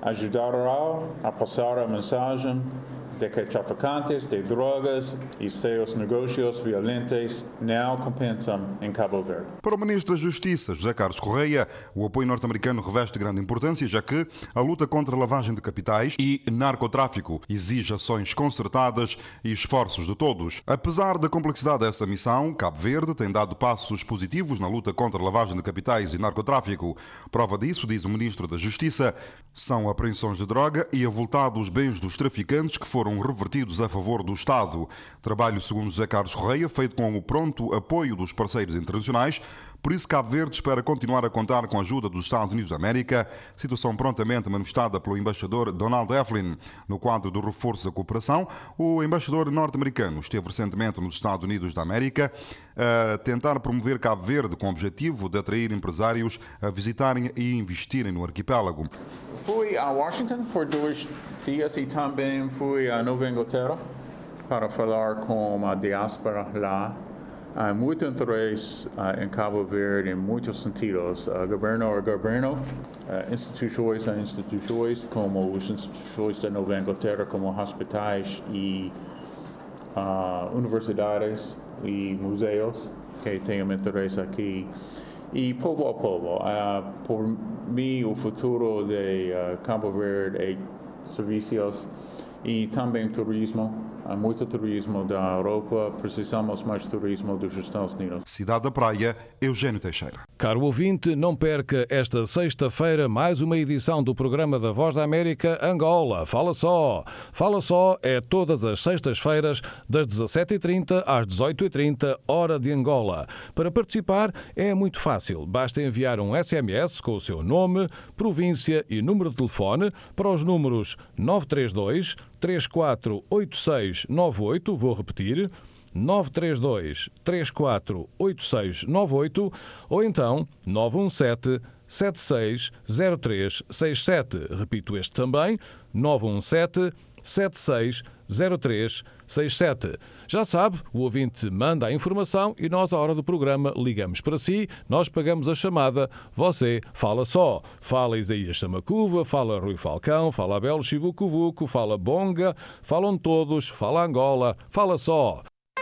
ajudarão a passar a mensagem de que traficantes de drogas e seus negócios violentos não compensam em Cabo Verde. Para o Ministro da Justiça, José Carlos Correia, o apoio norte-americano reveste grande importância, já que a luta contra a lavagem de capitais e narcotráfico exige ações concertadas e esforços de todos. Apesar da complexidade dessa missão, Cabo Verde tem dado passos positivos na luta contra a lavagem de capitais e narcotráfico. Prova disso, diz o Ministro da Justiça, são apreensões de droga e avultados bens dos traficantes que foram revertidos a favor do Estado. Trabalho, segundo José Carlos Correia, feito com o pronto apoio dos parceiros internacionais. Por isso, Cabo Verde espera continuar a contar com a ajuda dos Estados Unidos da América, situação prontamente manifestada pelo embaixador Donald Eflin. No quadro do reforço da cooperação, o embaixador norte-americano esteve recentemente nos Estados Unidos da América a tentar promover Cabo Verde com o objetivo de atrair empresários a visitarem e investirem no arquipélago. Fui a Washington por dois dias e também fui a Nova Inglaterra para falar com a diáspora lá. Há muito interesse uh, em Cabo Verde em muitos sentidos, uh, governo a governo, uh, instituições a instituições, como as instituições da Nova Inglaterra, como hospitais e uh, universidades e museus que têm interesse aqui. E povo a povo. Uh, por mim, o futuro de uh, Cabo Verde é serviços e também turismo. Há muito turismo da Europa, precisamos mais turismo dos Estados Unidos. Cidade da Praia, Eugênio Teixeira. Caro ouvinte, não perca esta sexta-feira mais uma edição do programa da Voz da América Angola. Fala só! Fala só é todas as sextas-feiras das dezassete e trinta às dezoito e trinta, hora de Angola. Para participar é muito fácil. Basta enviar um S M S com o seu nome, província e número de telefone para os números nove três dois, três quatro oito seis nove oito, vou repetir, nove três dois, três quatro oito seis nove oito, ou então nove um sete, sete seis zero três seis sete. Repito este também, nove um sete, sete seis zero três seis sete. Já sabe, o ouvinte manda a informação e nós, à hora do programa, ligamos para si, nós pagamos a chamada, você fala só. Fala Isaías Samacuva, fala Rui Falcão, fala Abel Chivucovuco, fala Bonga, falam todos, fala Angola, fala só.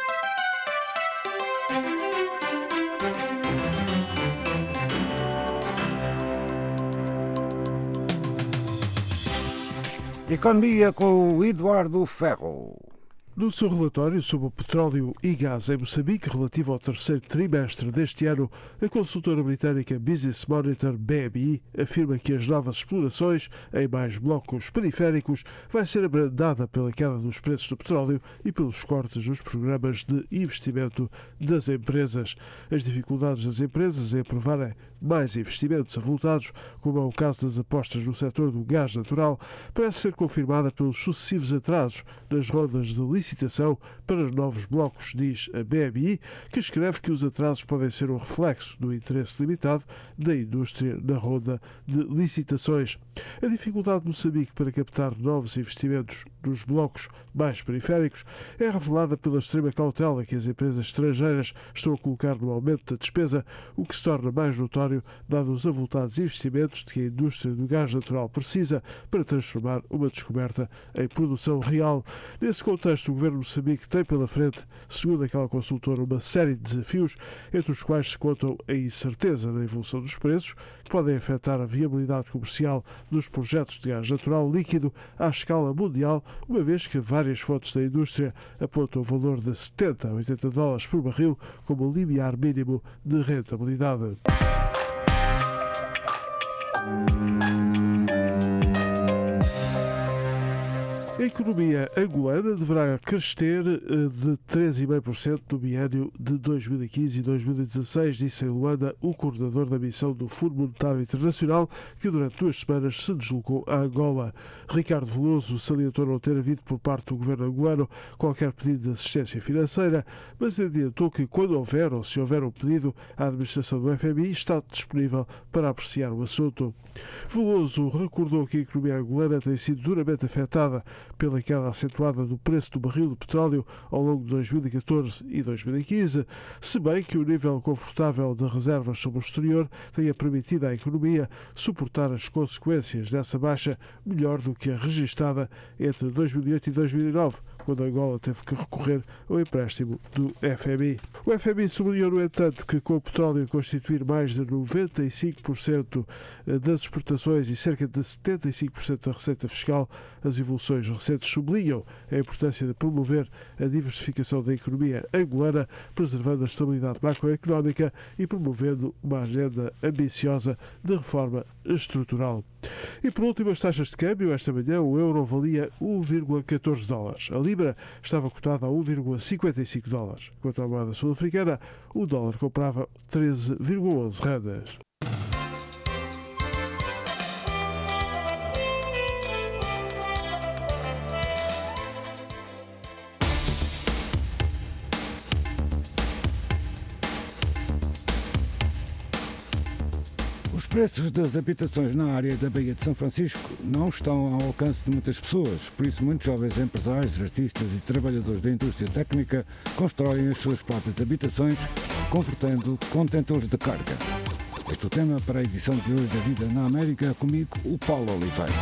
Economia com o Eduardo Ferro. No seu relatório sobre o petróleo e gás em Moçambique, relativo ao terceiro trimestre deste ano, a consultora britânica Business Monitor B M I afirma que as novas explorações em mais blocos periféricos vai ser abrandada pela queda dos preços do petróleo e pelos cortes nos programas de investimento das empresas. As dificuldades das empresas em aprovarem mais investimentos avultados, como é o caso das apostas no setor do gás natural, parece ser confirmada pelos sucessivos atrasos nas rondas de licitação para novos blocos, diz a B M I, que escreve que os atrasos podem ser um reflexo do interesse limitado da indústria na ronda de licitações. A dificuldade de Moçambique para captar novos investimentos nos blocos mais periféricos é revelada pela extrema cautela que as empresas estrangeiras estão a colocar no aumento da despesa, o que se torna mais notório dado os avultados investimentos de que a indústria do gás natural precisa para transformar uma descoberta em produção real. Nesse contexto, o governo de Moçambique tem pela frente, segundo aquela consultora, uma série de desafios, entre os quais se contam a incerteza na evolução dos preços, que podem afetar a viabilidade comercial dos projetos de gás natural líquido à escala mundial, uma vez que várias fontes da indústria apontam o valor de setenta a oitenta dólares por barril como limiar mínimo de rentabilidade. A economia angolana deverá crescer de três vírgula cinco por cento no biênio de dois mil e quinze e dois mil e dezasseis, disse em Luanda o coordenador da missão do Fundo Monetário Internacional, que durante duas semanas se deslocou a Angola. Ricardo Veloso salientou não ter havido por parte do governo angolano qualquer pedido de assistência financeira, mas adiantou que quando houver ou se houver um pedido, a administração do F M I está disponível para apreciar o assunto. Veloso recordou que a economia angolana tem sido duramente afetada pela queda acentuada do preço do barril de petróleo ao longo de dois mil e catorze e dois mil e quinze, se bem que o nível confortável de reservas sobre o exterior tenha permitido à economia suportar as consequências dessa baixa melhor do que a registada entre dois mil e oito e dois mil e nove, quando Angola teve que recorrer ao empréstimo do F M I. O F M I sublinhou, no entanto, que com o petróleo a constituir mais de noventa e cinco por cento das exportações e cerca de setenta e cinco por cento da receita fiscal, as evoluções recentes sublinham a importância de promover a diversificação da economia angolana, preservando a estabilidade macroeconómica e promovendo uma agenda ambiciosa de reforma estrutural. E por último, as taxas de câmbio. Esta manhã o euro valia um vírgula catorze dólares. A libra estava cotada a um vírgula cinquenta e cinco dólares. Quanto à moeda sul-africana, o dólar comprava treze vírgula onze randas. Os preços das habitações na área da Baía de São Francisco não estão ao alcance de muitas pessoas, por isso muitos jovens empresários, artistas e trabalhadores da indústria técnica constroem as suas próprias habitações, convertendo contentores de carga. Este é o tema para a edição de hoje da Vida na América, comigo, o Paulo Oliveira.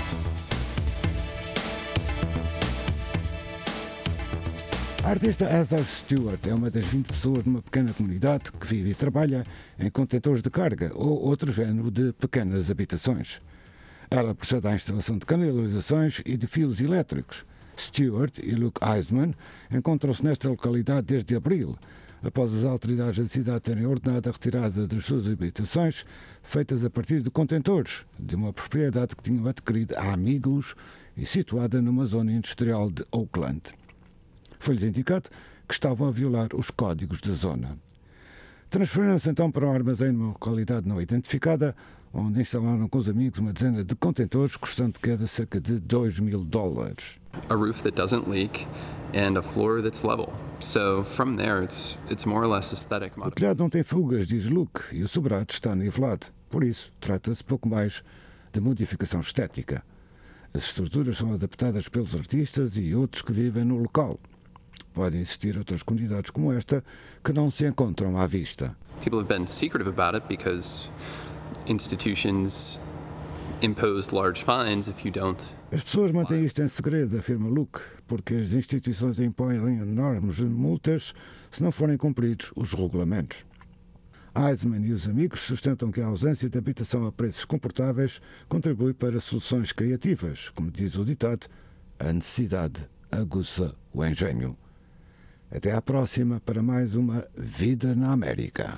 A artista Heather Stewart é uma das vinte pessoas numa pequena comunidade que vive e trabalha em contentores de carga ou outro género de pequenas habitações. Ela procede à instalação de canalizações e de fios elétricos. Stewart e Luke Eisman encontram-se nesta localidade desde abril, após as autoridades da cidade terem ordenado a retirada das suas habitações, feitas a partir de contentores de uma propriedade que tinham adquirido a amigos e situada numa zona industrial de Oakland. Foi-lhes indicado que estavam a violar os códigos da zona. Transferiram-se então para um armazém numa localidade não identificada, onde instalaram com os amigos uma dezena de contentores, custando de queda cerca de dois mil dólares. A roof that doesn't leak and a floor that's level. So from there it's it's more or less aesthetic. O telhado não tem fugas, diz Luke, e o sobrado está nivelado. Por isso, trata-se pouco mais de modificação estética. As estruturas são adaptadas pelos artistas e outros que vivem no local. Podem existir outras comunidades como esta que não se encontram à vista. People have been secretive about it because institutions impose large fines if you don't. As pessoas mantêm isto em segredo, afirma Luke, porque as instituições impõem enormes multas se não forem cumpridos os regulamentos. Eisman e os amigos sustentam que a ausência de habitação a preços confortáveis contribui para soluções criativas. Como diz o ditado, a necessidade aguça o engenho. Até à próxima para mais uma Vida na América.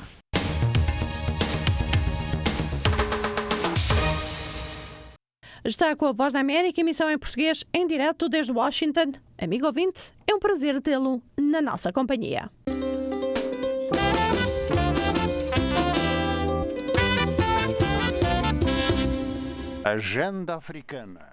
Está com a Voz da América, emissão em português, em direto desde Washington. Amigo ouvinte, é um prazer tê-lo na nossa companhia. Agenda Africana.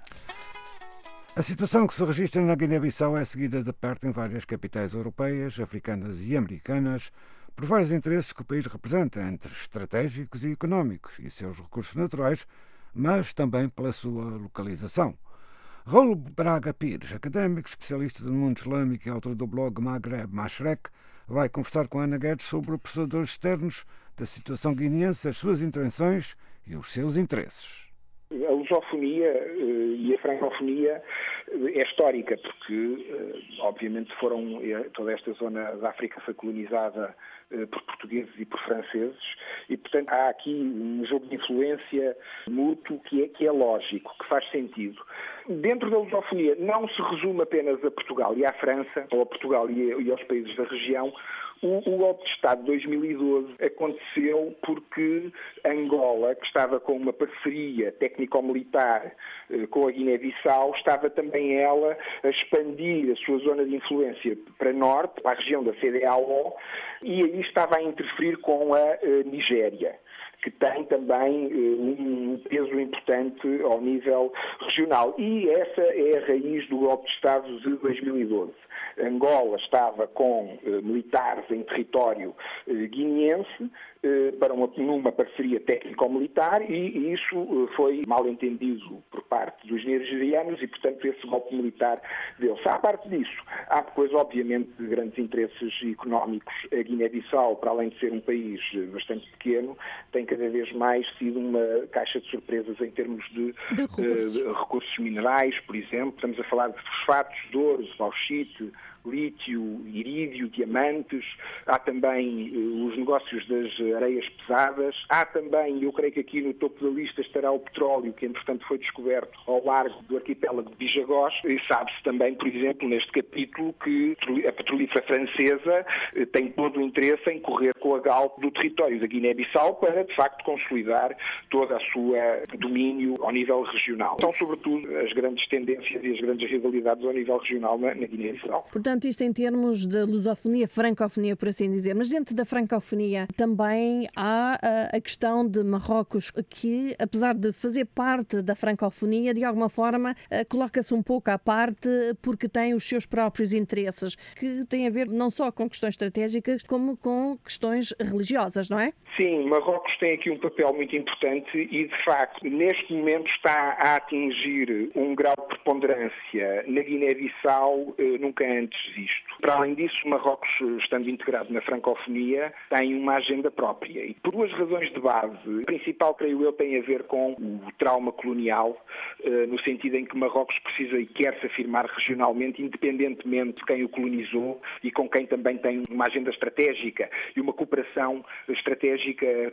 A situação que se registra na Guiné-Bissau é seguida de perto em várias capitais europeias, africanas e americanas, por vários interesses que o país representa, entre estratégicos e económicos, e seus recursos naturais, mas também pela sua localização. Raul Braga Pires, académico, especialista do mundo islâmico e autor do blog Maghreb Mashrek, vai conversar com Ana Guedes sobre observadores externos da situação guineense, as suas intenções e os seus interesses. A lusofonia e a francofonia é histórica, porque, obviamente, foram toda esta zona da África foi colonizada por portugueses e por franceses, e, portanto, há aqui um jogo de influência mútuo que é, que é lógico, que faz sentido. Dentro da lusofonia não se resume apenas a Portugal e à França, ou a Portugal e, a, e aos países da região. O, o golpe de Estado de dois mil e doze aconteceu porque Angola, que estava com uma parceria técnico-militar eh, com a Guiné-Bissau, estava também ela a expandir a sua zona de influência para norte, para a região da C D A O, e aí estava a interferir com a eh, Nigéria, que tem também um peso importante ao nível regional. E essa é a raiz do golpe de Estado de dois mil e doze. Angola estava com eh, militares em território eh, guineense eh, para uma, numa parceria técnico-militar e, e isso eh, foi mal entendido por parte dos nigerianos e, portanto, esse golpe militar deu-se. À parte disso, há depois, obviamente, grandes interesses económicos. A Guiné-Bissau, para além de ser um país bastante pequeno, tem cada vez mais sido uma caixa de surpresas em termos de, de, recursos. de recursos minerais, por exemplo. Estamos a falar de fosfatos, de ouro, de bauxite, lítio, irídio, diamantes, há também uh, os negócios das areias pesadas, há também, eu creio que aqui no topo da lista estará o petróleo, que entretanto foi descoberto ao largo do arquipélago de Bijagós, e sabe-se também, por exemplo, neste capítulo, que a petrolífera francesa uh, tem todo o interesse em correr com a Galp do território da Guiné-Bissau para, de facto, consolidar toda a sua domínio ao nível regional. São, sobretudo, as grandes tendências e as grandes rivalidades ao nível regional na, na Guiné-Bissau. Portanto, isto em termos de lusofonia, francofonia, por assim dizer. Mas dentro da francofonia também há a, a questão de Marrocos, que, apesar de fazer parte da francofonia, de alguma forma coloca-se um pouco à parte porque tem os seus próprios interesses, que têm a ver não só com questões estratégicas, como com questões religiosas, não é? Sim, Marrocos tem aqui um papel muito importante e, de facto, neste momento está a atingir um grau de preponderância na Guiné-Bissau eh, nunca antes visto. Para além disso, Marrocos, estando integrado na francofonia, tem uma agenda própria. E por duas razões de base. A principal, creio eu, tem a ver com o trauma colonial, eh, no sentido em que Marrocos precisa e quer se afirmar regionalmente, independentemente de quem o colonizou e com quem também tem uma agenda estratégica e uma cooperação estratégica a todos os níveis.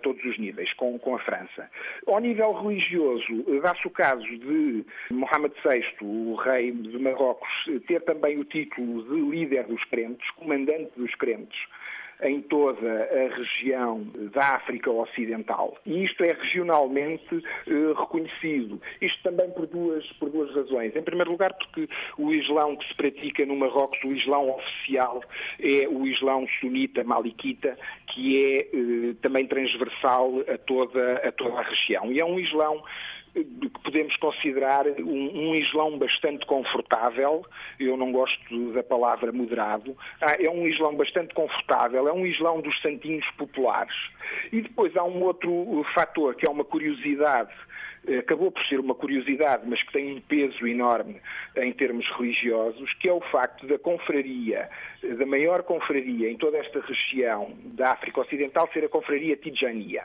níveis com, com a França. Ao nível religioso, dá-se o caso de Mohamed sexto, o rei de Marrocos, ter também o título de líder dos crentes, comandante dos crentes, em toda a região da África Ocidental. E isto é regionalmente eh, reconhecido. Isto também por duas, por duas razões. Em primeiro lugar, porque o Islão que se pratica no Marrocos, o Islão oficial, é o Islão sunita maliquita, que é eh, também transversal a toda, a toda a região. E é um Islão que podemos considerar um, um Islão bastante confortável. Eu não gosto da palavra moderado. Ah, é um Islão bastante confortável, é um Islão dos santinhos populares. E depois há um outro fator, que é uma curiosidade, acabou por ser uma curiosidade, mas que tem um peso enorme em termos religiosos, que é o facto da confraria, da maior confraria em toda esta região da África Ocidental ser a confraria Tijaniya.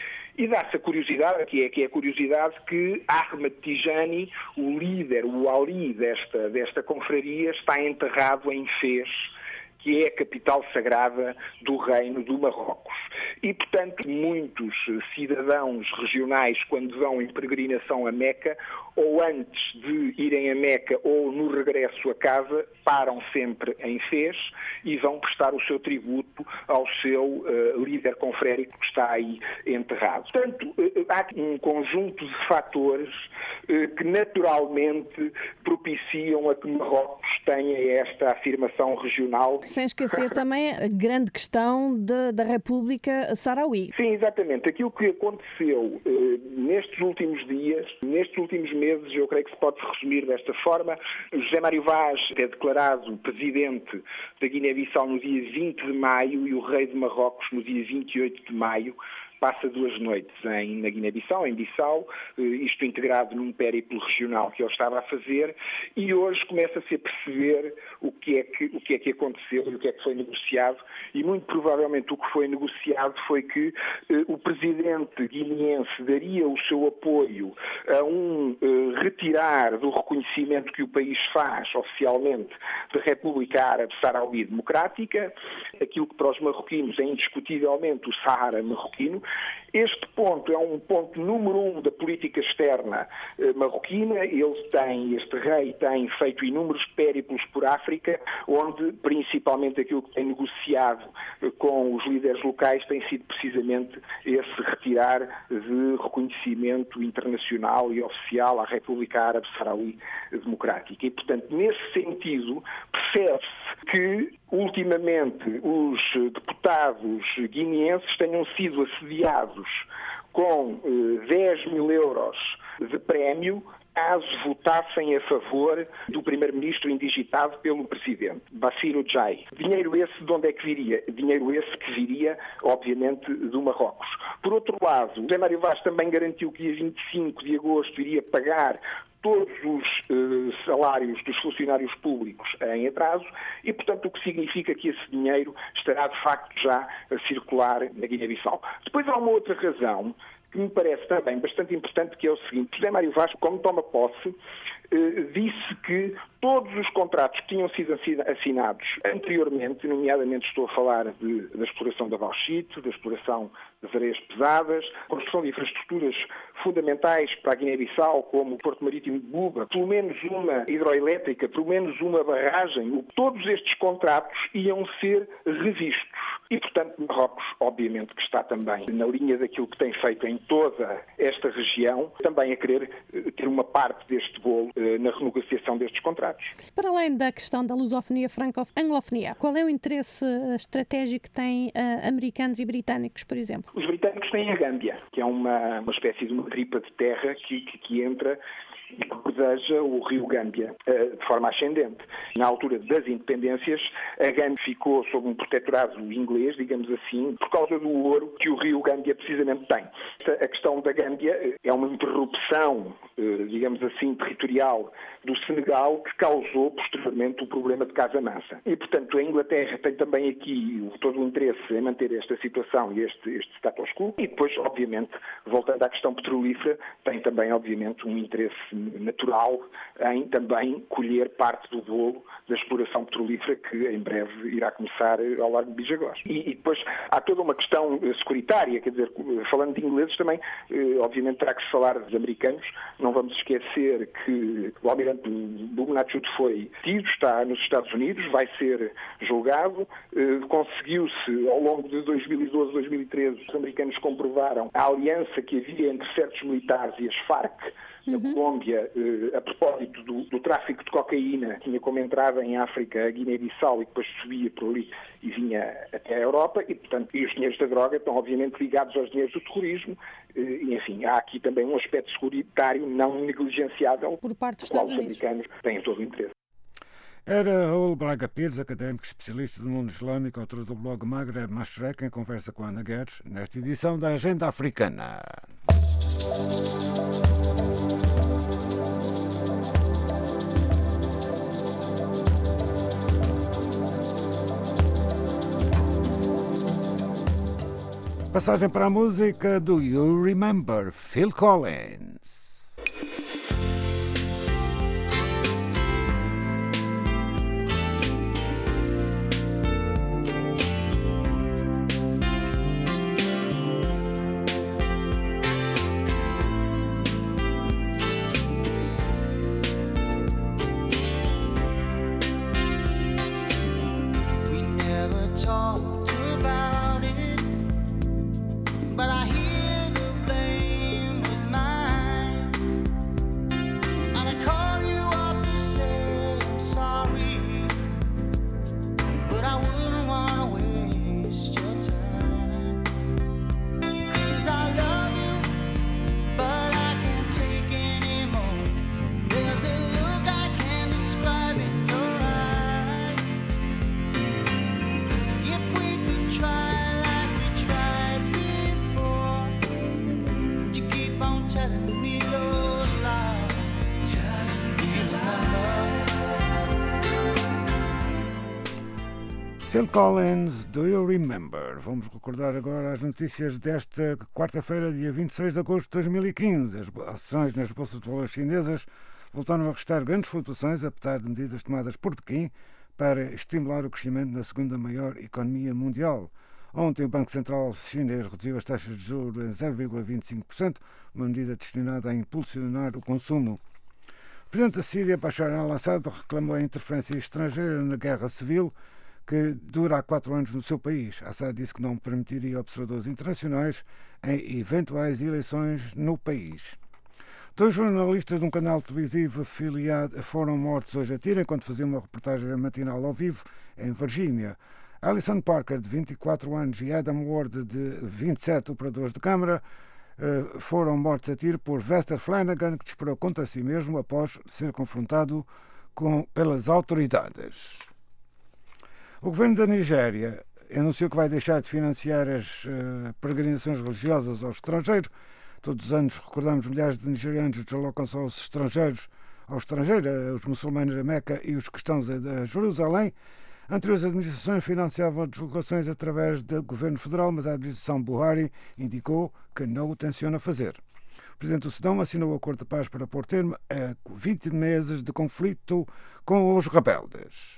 E dá-se a curiosidade, que é, que é a curiosidade que Ahmed Tijani, o líder, o ali desta, desta confraria, está enterrado em Fez, que é a capital sagrada do Reino do Marrocos. E, portanto, muitos cidadãos regionais, quando vão em peregrinação a Meca, ou antes de irem a Meca ou no regresso a casa, param sempre em Fez e vão prestar o seu tributo ao seu uh, líder confrérico que está aí enterrado. Portanto, uh, há um conjunto de fatores uh, que naturalmente propiciam a que Marrocos tenha esta afirmação regional. Sem esquecer também a grande questão de, da República Saharaui. Sim, exatamente. Aquilo que aconteceu uh, nestes últimos dias, nestes últimos meses, eu creio que se pode resumir desta forma. José Mário Vaz é declarado presidente da Guiné-Bissau no dia vinte de maio e o rei de Marrocos no dia vinte e oito de maio. Passa duas noites em, na Guiné-Bissau, em Bissau, isto integrado num périplo regional que ele estava a fazer, e hoje começa-se a perceber o que, é que, o que é que aconteceu e o que é que foi negociado, e muito provavelmente o que foi negociado foi que eh, o presidente guineense daria o seu apoio a um eh, retirar do reconhecimento que o país faz oficialmente da República Árabe Saharaui Democrática, aquilo que para os marroquinos é indiscutivelmente o Sahara marroquino. Este ponto é um ponto número um da política externa eh, marroquina. Ele tem, este rei tem feito inúmeros périplos por África, onde principalmente aquilo que tem negociado eh, com os líderes locais tem sido precisamente esse retirar de reconhecimento internacional e oficial à República Árabe Saharaui Democrática. E, portanto, nesse sentido, percebe-se que ultimamente os deputados guineenses tenham sido assediados com eh, dez mil euros de prémio caso votassem a favor do primeiro-ministro indigitado pelo presidente, Bassirou Djai. Dinheiro esse de onde é que viria? Dinheiro esse que viria, obviamente, do Marrocos. Por outro lado, José Mário Vaz também garantiu que dia vinte e cinco de agosto iria pagar todos os uh, salários dos funcionários públicos em atraso e, portanto, o que significa que esse dinheiro estará, de facto, já a circular na Guiné-Bissau. Depois há uma outra razão que me parece também bastante importante, que é o seguinte: José Mário Vaz, como toma posse, eh, disse que todos os contratos que tinham sido assinados anteriormente, nomeadamente estou a falar de, da exploração da bauxite, da exploração das areias pesadas, construção de infraestruturas fundamentais para a Guiné-Bissau, como o Porto Marítimo de Buba, pelo menos uma hidroelétrica, pelo menos uma barragem, todos estes contratos iam ser revistos. E, portanto, Marrocos, obviamente, que está também na linha daquilo que tem feito em toda esta região, também a querer ter uma parte deste bolo na renegociação destes contratos. Para além da questão da lusofonia franco-anglofonia, qual é o interesse estratégico que têm uh, americanos e britânicos, por exemplo? Os britânicos têm a Gâmbia, que é uma, uma espécie de uma tripa de terra que, que, que entra e que cordeja o rio Gâmbia de forma ascendente. Na altura das independências, a Gâmbia ficou sob um protetorado inglês, digamos assim, por causa do ouro que o rio Gâmbia precisamente tem. A questão da Gâmbia é uma interrupção digamos assim, territorial do Senegal, que causou posteriormente o problema de Casa Mansa. E, portanto, a Inglaterra tem também aqui todo o interesse em manter esta situação e este, este status quo. E depois, obviamente, voltando à questão petrolífera, tem também, obviamente, um interesse natural em também colher parte do bolo da exploração petrolífera que em breve irá começar ao largo de Bijagós. E, e depois há toda uma questão securitária, quer dizer, falando de ingleses também, obviamente terá que se falar dos americanos. Não vamos esquecer que o almirante Bugnatud foi detido, está nos Estados Unidos, vai ser julgado. Conseguiu-se, ao longo de dois mil e doze, dois mil e treze, os americanos comprovaram a aliança que havia entre certos militares e as Farc, na uhum. Colômbia, a propósito do, do tráfico de cocaína, tinha como entrada em África a Guiné-Bissau e depois subia por ali e vinha até a Europa, e, portanto, e os dinheiros da droga estão obviamente ligados aos dinheiros do terrorismo, e, enfim, há aqui também um aspecto securitário não negligenciável, por parte dos qual Estados os Unidos. americanos têm todo o interesse. Era Raul Braga Pires, académico especialista do mundo islâmico, autor do blog Maghreb Mashrek, em conversa com a Ana Guedes, nesta edição da Agenda Africana. Passagem para a música do You Remember, Phil Collins. Phil Collins, Do You Remember? Vamos recordar agora as notícias desta quarta-feira, dia vinte e seis de agosto de dois mil e quinze. As ações nas bolsas de valores chinesas voltaram a registrar grandes flutuações, apesar de medidas tomadas por Pequim para estimular o crescimento na segunda maior economia mundial. Ontem o Banco Central chinês reduziu as taxas de juros em zero vírgula vinte e cinco por cento, uma medida destinada a impulsionar o consumo. O presidente da Síria, Bashar al-Assad, reclamou a interferência estrangeira na guerra civil que dura há quatro anos no seu país. Assad disse que não permitiria observadores internacionais em eventuais eleições no país. Dois jornalistas de um canal televisivo afiliado foram mortos hoje a tiro enquanto faziam uma reportagem matinal ao vivo em Virgínia. Alison Parker, de vinte e quatro anos, e Adam Ward, de vinte e sete, operadores de câmara, foram mortos a tiro por Vester Flanagan, que disparou contra si mesmo após ser confrontado com, pelas autoridades. O governo da Nigéria anunciou que vai deixar de financiar as uh, peregrinações religiosas ao estrangeiro. Todos os anos recordamos milhares de nigerianos deslocam-se aos estrangeiros, ao estrangeiro, os muçulmanos a Meca e os cristãos a Jerusalém. Anteriores administrações financiavam deslocações através do governo federal, mas a administração Buhari indicou que não o tenciona fazer. O presidente do Sudão assinou o acordo de paz para pôr termo a vinte meses de conflito com os rebeldes.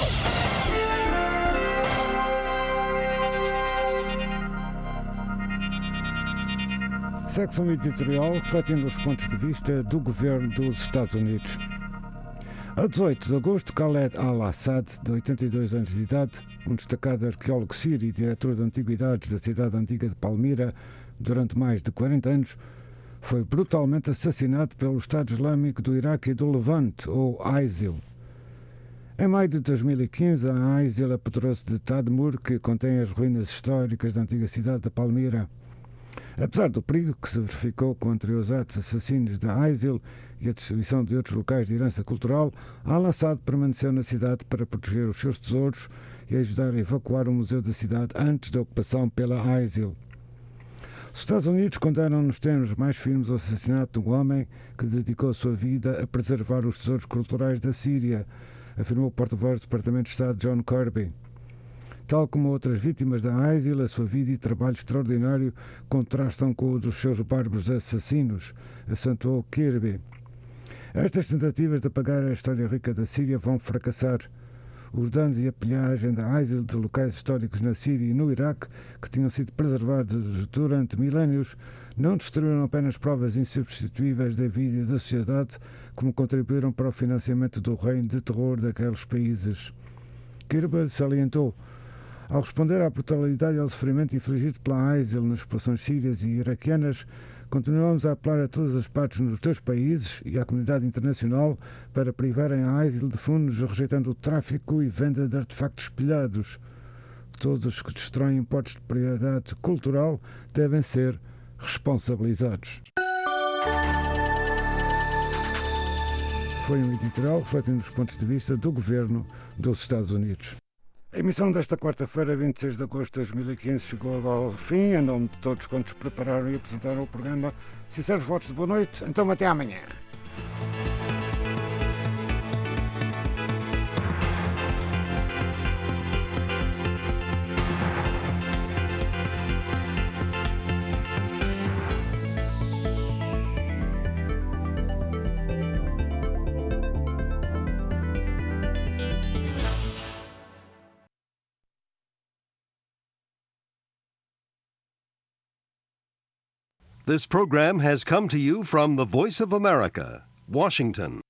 Secção editorial refletindo os pontos de vista do governo dos Estados Unidos. A dezoito de agosto, Khaled al-Assad, de oitenta e dois anos de idade, um destacado arqueólogo sírio e diretor de antiguidades da cidade antiga de Palmira durante mais de quarenta anos, foi brutalmente assassinado pelo Estado Islâmico do Iraque e do Levante, ou ISIL. Em maio de dois mil e quinze, a ISIL apoderou-se de Tadmur, que contém as ruínas históricas da antiga cidade de Palmira. Apesar do perigo que se verificou com anteriores atos assassinos da ISIL e a destruição de outros locais de herança cultural, al-Assad permaneceu na cidade para proteger os seus tesouros e ajudar a evacuar o museu da cidade antes da ocupação pela ISIL. Os Estados Unidos condenam nos termos mais firmes o assassinato de um homem que dedicou a sua vida a preservar os tesouros culturais da Síria, afirmou o porta-voz do Departamento de Estado John Kirby. Tal como outras vítimas da ISIL, a sua vida e trabalho extraordinário contrastam com os dos seus bárbaros assassinos, acentuou Kirby. Estas tentativas de apagar a história rica da Síria vão fracassar. Os danos e a pilhagem da ISIL de locais históricos na Síria e no Iraque, que tinham sido preservados durante milénios, não destruíram apenas provas insubstituíveis da vida e da sociedade, como contribuíram para o financiamento do reino de terror daqueles países. Kirby salientou: ao responder à brutalidade e ao sofrimento infligido pela ISIL nas populações sírias e iraquianas, continuamos a apelar a todas as partes nos dois países e à comunidade internacional para privarem a ISIL de fundos, rejeitando o tráfico e venda de artefactos espelhados. Todos os que destroem postos de propriedade cultural devem ser responsabilizados. Foi um editorial refletindo os pontos de vista do Governo dos Estados Unidos. A emissão desta quarta-feira, vinte e seis de agosto de dois mil e quinze, chegou agora ao fim. Em nome de todos quantos prepararam e apresentaram o programa, sinceros votos de boa noite. Então até amanhã. This program has come to you from the Voice of America, Washington.